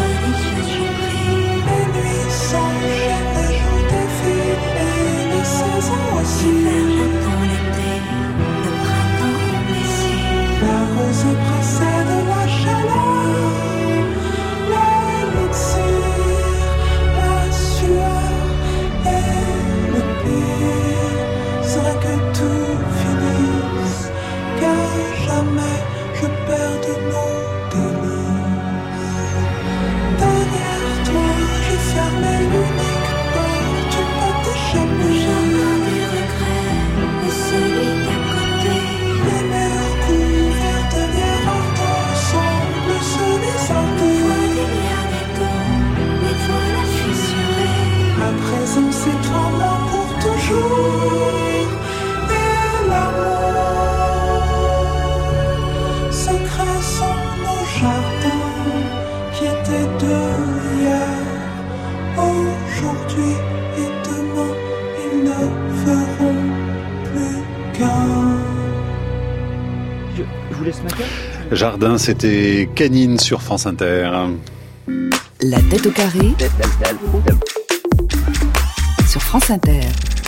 Les nuits s'enchaînent, les jours défilent et les laisse ma carte. Jardin, c'était Canine sur France Inter. La tête au carré sur France Inter.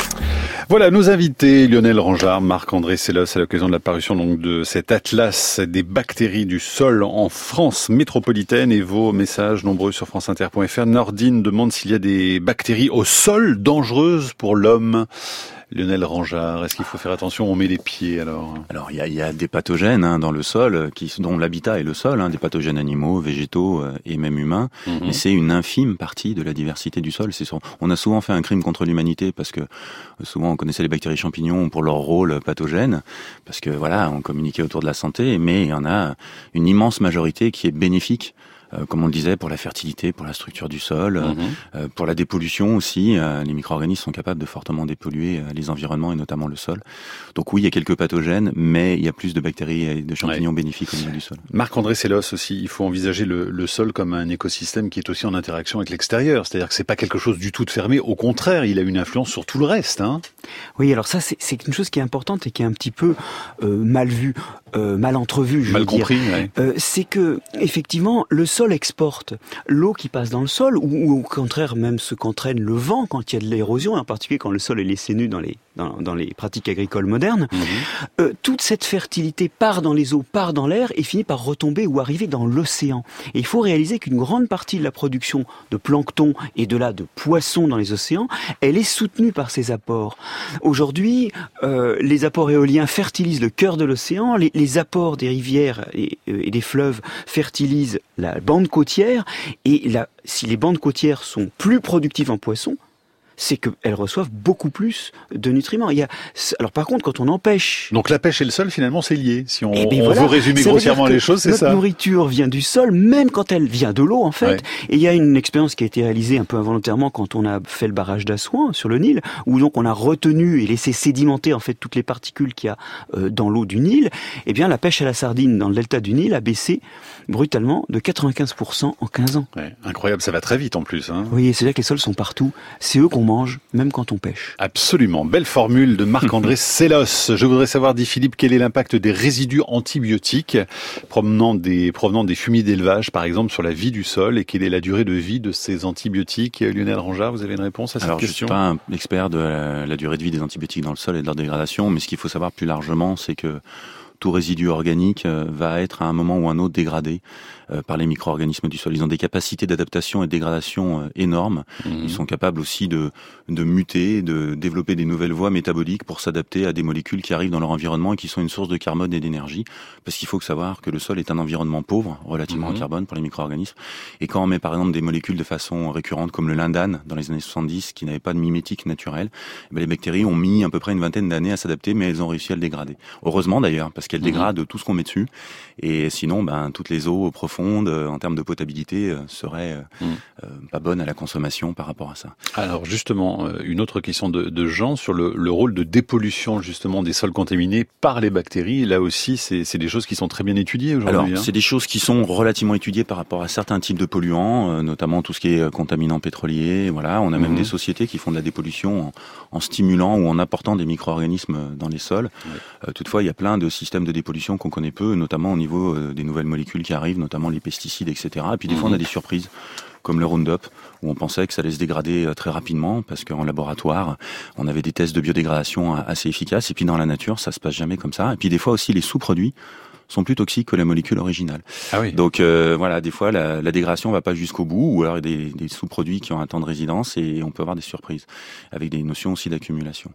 Voilà, nos invités, Lionel Ranjard, Marc-André Sellos, à l'occasion de la parution donc de cet atlas des bactéries du sol en France métropolitaine, et vos messages nombreux sur franceinter.fr. Nordine demande s'il y a des bactéries au sol dangereuses pour l'homme. Lionel Ranjard, est-ce qu'il faut faire attention où on met les pieds alors ? Alors il y a des pathogènes dans le sol dont l'habitat est le sol, des pathogènes animaux, végétaux et même humains. Mais c'est une infime partie de la diversité du sol. On a souvent fait un crime contre l'humanité parce que souvent on connaissait les bactéries champignons pour leur rôle pathogène, parce que voilà, on communiquait autour de la santé, mais il y en a une immense majorité qui est bénéfique. Comme on le disait, pour la fertilité, pour la structure du sol, pour la dépollution aussi. Les micro-organismes sont capables de fortement dépolluer les environnements et notamment le sol. Donc oui, il y a quelques pathogènes, mais il y a plus de bactéries et de champignons bénéfiques au niveau du sol. Marc-André Sellos aussi, il faut envisager le sol comme un écosystème qui est aussi en interaction avec l'extérieur. C'est-à-dire que c'est pas quelque chose du tout de fermé. Au contraire, il a une influence sur tout le reste. Oui, alors ça, c'est une chose qui est importante et qui est un petit peu mal vue, mal entrevue, je veux dire. Mal compris, ouais. C'est que, effectivement, le sol exporte l'eau qui passe dans le sol, ou au contraire même ce qu'entraîne le vent quand il y a de l'érosion, en particulier quand le sol est laissé nu dans les pratiques agricoles modernes. Toute cette fertilité part dans les eaux, part dans l'air et finit par retomber ou arriver dans l'océan. Et il faut réaliser qu'une grande partie de la production de plancton et de poissons dans les océans, elle est soutenue par ces apports. Aujourd'hui, les apports éoliens fertilisent le cœur de l'océan, les apports des rivières et des fleuves fertilisent la bande côtière, et si les bandes côtières sont plus productives en poissons, c'est qu'elles reçoivent beaucoup plus de nutriments. Alors par contre, quand on empêche... Donc la pêche et le sol, finalement, c'est lié. Si on veut résumer grossièrement les choses, c'est ça. Notre nourriture vient du sol, même quand elle vient de l'eau, en fait. Ouais. Et il y a une expérience qui a été réalisée un peu involontairement quand on a fait le barrage d'Assouan, sur le Nil, où donc on a retenu et laissé sédimenter, en fait, toutes les particules qu'il y a dans l'eau du Nil. Eh bien, la pêche à la sardine dans le delta du Nil a baissé brutalement de 95% en 15 ans. Ouais, incroyable, ça va très vite en plus. Oui, c'est-à-dire que les sols sont partout. C'est eux qu'on mange, même quand on pêche. Absolument. Belle formule de Marc-André Sellos. Je voudrais savoir, dit Philippe, quel est l'impact des résidus antibiotiques provenant des fumiers d'élevage, par exemple, sur la vie du sol, et quelle est la durée de vie de ces antibiotiques? Lionel Ranjard, vous avez une réponse à cette question? Je ne suis pas un expert de la durée de vie des antibiotiques dans le sol et de leur dégradation, mais ce qu'il faut savoir plus largement, c'est que tout résidu organique va être à un moment ou un autre dégradé par les micro-organismes du sol. Ils ont des capacités d'adaptation et de dégradation énormes. Ils sont capables aussi de muter, de développer des nouvelles voies métaboliques pour s'adapter à des molécules qui arrivent dans leur environnement et qui sont une source de carbone et d'énergie. Parce qu'il faut savoir que le sol est un environnement pauvre, relativement en carbone pour les micro-organismes. Et quand on met par exemple des molécules de façon récurrente, comme le lindane dans les années 70, qui n'avait pas de mimétique naturelle, les bactéries ont mis à peu près une vingtaine d'années à s'adapter, mais elles ont réussi à le dégrader. Heureusement d'ailleurs, parce qu'elles dégradent tout ce qu'on met dessus. Et sinon, toutes les eaux profondes, en termes de potabilité, seraient pas bonnes à la consommation par rapport à ça. Alors justement, une autre question de Jean sur le rôle de dépollution justement des sols contaminés par les bactéries. Là aussi, c'est des choses qui sont très bien étudiées aujourd'hui. Alors, c'est des choses qui sont relativement étudiées par rapport à certains types de polluants, notamment tout ce qui est contaminants pétroliers. Voilà, on a même des sociétés qui font de la dépollution en stimulant ou en apportant des micro-organismes dans les sols. Toutefois, il y a plein de systèmes de dépollution qu'on connaît peu, notamment au niveau des nouvelles molécules qui arrivent, notamment les pesticides, etc. Et puis des fois, on a des surprises, comme le Roundup, où on pensait que ça allait se dégrader très rapidement, parce qu'en laboratoire, on avait des tests de biodégradation assez efficaces, et puis dans la nature, ça se passe jamais comme ça. Et puis des fois aussi, les sous-produits sont plus toxiques que la molécule originale. Ah oui. Donc voilà, des fois, la dégradation va pas jusqu'au bout, ou alors il y a des sous-produits qui ont un temps de résidence, et on peut avoir des surprises, avec des notions aussi d'accumulation.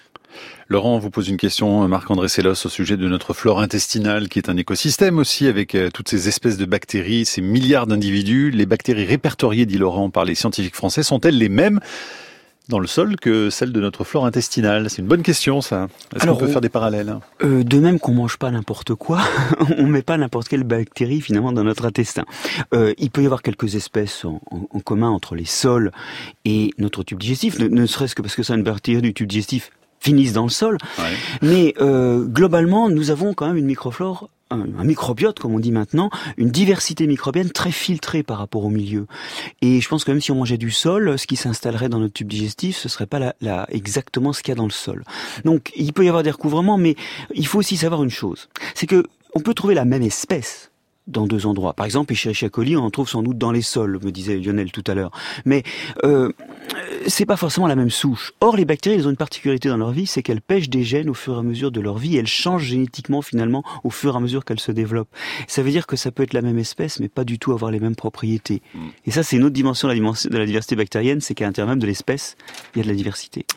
Laurent vous pose une question, Marc-André Sellos, au sujet de notre flore intestinale, qui est un écosystème aussi, avec toutes ces espèces de bactéries, ces milliards d'individus. Les bactéries répertoriées, dit Laurent, par les scientifiques français, sont-elles les mêmes dans le sol que celles de notre flore intestinale? C'est une bonne question, ça. Est-ce qu'on peut faire des parallèles? De même qu'on mange pas n'importe quoi, on met pas n'importe quelle bactérie finalement dans notre intestin. Il peut y avoir quelques espèces en commun entre les sols et notre tube digestif, ne serait-ce que parce que ça, une bactérie du tube digestif finissent dans le sol. Mais globalement, nous avons quand même une microflore, un microbiote, comme on dit maintenant, une diversité microbienne très filtrée par rapport au milieu. Et je pense que même si on mangeait du sol, ce qui s'installerait dans notre tube digestif, ce serait pas exactement ce qu'il y a dans le sol. Donc, il peut y avoir des recouvrements, mais il faut aussi savoir une chose. C'est que on peut trouver la même espèce dans deux endroits. Par exemple, Escherichia coli, on en trouve sans doute dans les sols, me disait Lionel tout à l'heure. Mais c'est pas forcément la même souche. Or, les bactéries, elles ont une particularité dans leur vie, c'est qu'elles pêchent des gènes au fur et à mesure de leur vie. Elles changent génétiquement, finalement, au fur et à mesure qu'elles se développent. Ça veut dire que ça peut être la même espèce, mais pas du tout avoir les mêmes propriétés. Et ça, c'est une autre dimension de la diversité bactérienne, c'est qu'à l'intérieur même de l'espèce, il y a de la diversité.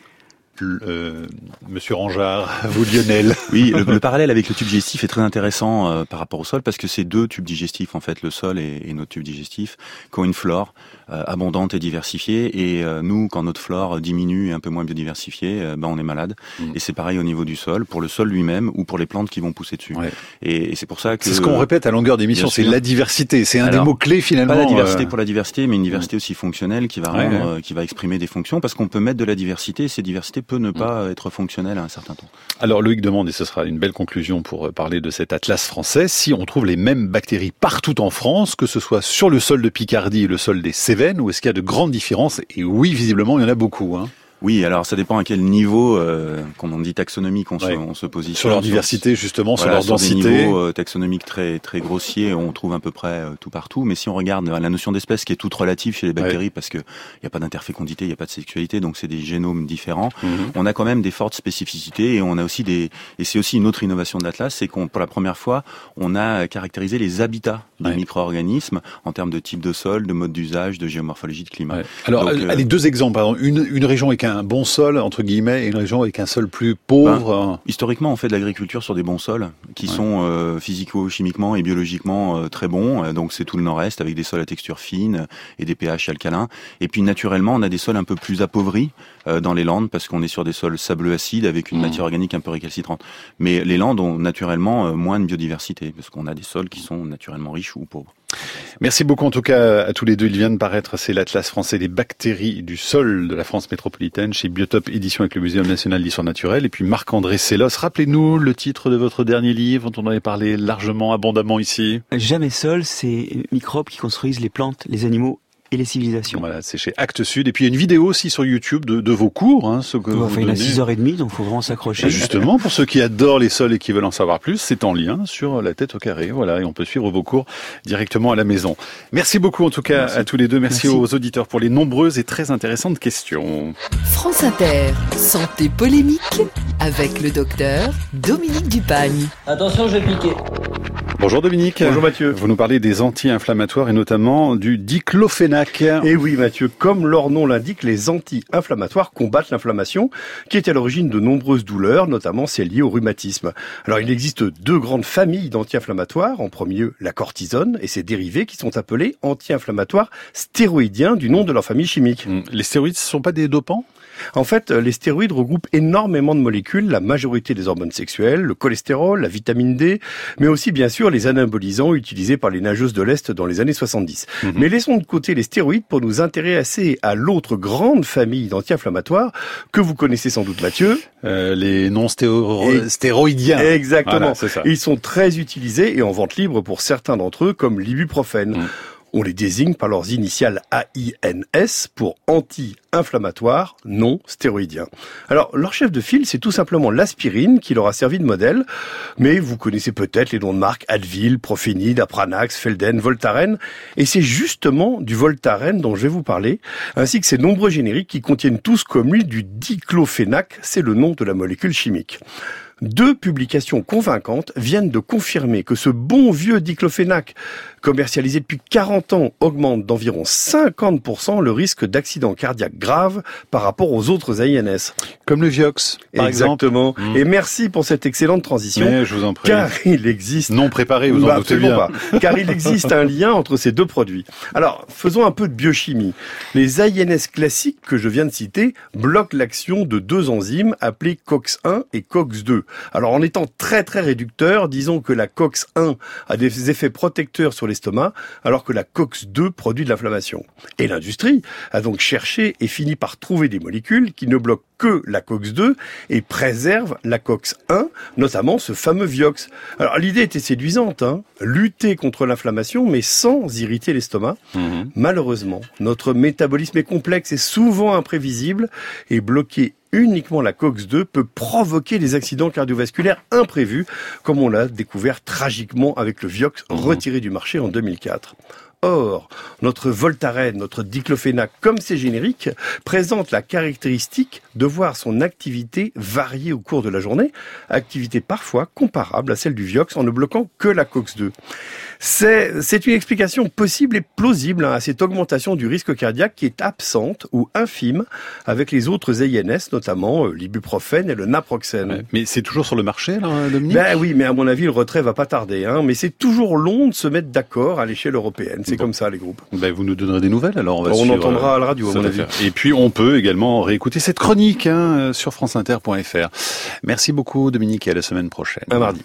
Monsieur Rangeard, vous Lionel. Oui, le parallèle avec le tube digestif est très intéressant par rapport au sol parce que c'est deux tubes digestifs en fait, le sol et notre tube digestif, qui ont une flore abondante et diversifiée. Et nous, quand notre flore diminue et un peu moins biodiversifiée, on est malade. Et c'est pareil au niveau du sol, pour le sol lui-même ou pour les plantes qui vont pousser dessus. Ouais. Et c'est pour ça que... C'est ce qu'on répète à longueur d'émission, c'est la diversité. C'est un des mots-clés finalement. Pas la diversité pour la diversité, mais une diversité aussi fonctionnelle qui va rendre, qui va exprimer des fonctions parce qu'on peut mettre de la diversité et ces diversités peut ne pas être fonctionnel à un certain temps. Alors Loïc demande, et ce sera une belle conclusion pour parler de cet atlas français, si on trouve les mêmes bactéries partout en France, que ce soit sur le sol de Picardie et le sol des Cévennes, ou est-ce qu'il y a de grandes différences? Et oui, visiblement, il y en a beaucoup. Oui, alors ça dépend à quel niveau, comme on dit taxonomique, on se positionne. Sur leur diversité, justement, sur leur densité. Sur des niveaux taxonomiques très très grossiers, on trouve à peu près tout partout. Mais si on regarde la notion d'espèce qui est toute relative chez les bactéries, parce que il y a pas d'interfécondité, il y a pas de sexualité, donc c'est des génomes différents. On a quand même des fortes spécificités et on a aussi et c'est aussi une autre innovation de l'Atlas, c'est qu'on pour la première fois, on a caractérisé les habitats des micro-organismes en termes de type de sol, de mode d'usage, de géomorphologie, de climat. Alors, donc, allez, deux exemples. Par exemple, une région avec un bon sol, entre guillemets, et une région avec un sol plus pauvre. Historiquement, on fait de l'agriculture sur des bons sols qui sont physico-chimiquement et biologiquement très bons. Donc c'est tout le nord-est avec des sols à texture fine et des pH alcalins. Et puis naturellement, on a des sols un peu plus appauvris dans les Landes parce qu'on est sur des sols sableux acides avec une matière organique un peu récalcitrante. Mais les Landes ont naturellement moins de biodiversité parce qu'on a des sols qui sont naturellement riches ou pauvres. Merci beaucoup en tout cas à tous les deux. Il vient de paraître, c'est l'Atlas français des bactéries du sol de la France métropolitaine chez Biotope Édition avec le Muséum national d'histoire naturelle. Et puis Marc-André Sellos, rappelez-nous le titre de votre dernier livre dont on avait parlé largement, abondamment ici. Jamais seul, c'est microbes qui construisent les plantes, les animaux et les civilisations. Voilà, c'est chez Actes Sud. Et puis il y a une vidéo aussi sur YouTube de vos cours. Ce que vous il y en a 6h30, donc il faut vraiment s'accrocher. Et justement, pour ceux qui adorent les sols et qui veulent en savoir plus, c'est en lien sur La Tête au Carré. Voilà, et on peut suivre vos cours directement à la maison. Merci beaucoup en tout cas à tous les deux. Merci aux auditeurs pour les nombreuses et très intéressantes questions. France Inter, santé polémique avec le docteur Dominique Dupagne. Attention, je vais piquer. Bonjour Dominique. Bonjour Mathieu. Vous nous parlez des anti-inflammatoires et notamment du diclofénac. Et oui Mathieu, comme leur nom l'indique, les anti-inflammatoires combattent l'inflammation qui est à l'origine de nombreuses douleurs, notamment celles liées au rhumatisme. Alors il existe deux grandes familles d'anti-inflammatoires. En premier lieu, la cortisone et ses dérivés qui sont appelés anti-inflammatoires stéroïdiens du nom de leur famille chimique. Les stéroïdes, ce ne sont pas des dopants ? En fait, les stéroïdes regroupent énormément de molécules, la majorité des hormones sexuelles, le cholestérol, la vitamine D, mais aussi bien sûr les anabolisants utilisés par les nageuses de l'Est dans les années 70. Mais laissons de côté les stéroïdes pour nous intéresser à l'autre grande famille d'anti-inflammatoires que vous connaissez sans doute Mathieu. Les non-stéroïdiens. Exactement. Voilà, c'est ça. Ils sont très utilisés et en vente libre pour certains d'entre eux comme l'ibuprofène. On les désigne par leurs initiales AINS pour anti-inflammatoires non stéroïdiens. Alors, leur chef de file, c'est tout simplement l'aspirine qui leur a servi de modèle. Mais vous connaissez peut-être les noms de marques Advil, Profenid, Apranax, Felden, Voltaren. Et c'est justement du Voltaren dont je vais vous parler, ainsi que ces nombreux génériques qui contiennent tous comme lui du diclofénac, c'est le nom de la molécule chimique. Deux publications convaincantes viennent de confirmer que ce bon vieux diclofénac, commercialisé depuis 40 ans, augmente d'environ 50% le risque d'accident cardiaque grave par rapport aux autres AINS. Comme le Vioxx, par Exactement. exemple. Et merci pour cette excellente transition. Mais je vous en prie. Car il existe... Non préparé, vous en doutez bien. Pas. Car il existe un lien entre ces deux produits. Alors, faisons un peu de biochimie. Les AINS classiques que je viens de citer bloquent l'action de deux enzymes appelées COX-1 et COX-2. Alors, en étant très très réducteur, disons que la COX-1 a des effets protecteurs sur l'estomac, alors que la COX-2 produit de l'inflammation. Et l'industrie a donc cherché et fini par trouver des molécules qui ne bloquent que la COX-2 et préservent la COX-1, notamment ce fameux Vioxx. Alors, l'idée était séduisante, lutter contre l'inflammation, mais sans irriter l'estomac. Malheureusement, notre métabolisme est complexe et souvent imprévisible, et bloquer uniquement la COX-2 peut provoquer des accidents cardiovasculaires imprévus, comme on l'a découvert tragiquement avec le Vioxx retiré du marché en 2004. Or, notre Voltaren, notre diclofénac, comme c'est générique, présente la caractéristique de voir son activité varier au cours de la journée, activité parfois comparable à celle du Vioxx en ne bloquant que la COX-2. C'est une explication possible et plausible à cette augmentation du risque cardiaque qui est absente ou infime avec les autres INS, notamment l'ibuprofène et le naproxène. Ouais, mais c'est toujours sur le marché, là, Dominique ? Ben oui, mais à mon avis, le retrait va pas tarder. Mais c'est toujours long de se mettre d'accord à l'échelle européenne. C'est comme ça, les groupes. Ben, vous nous donnerez des nouvelles, alors on entendra à la radio, à mon avis. Et puis, on peut également réécouter cette chronique sur franceinter.fr. Merci beaucoup, Dominique, et à la semaine prochaine. À mardi.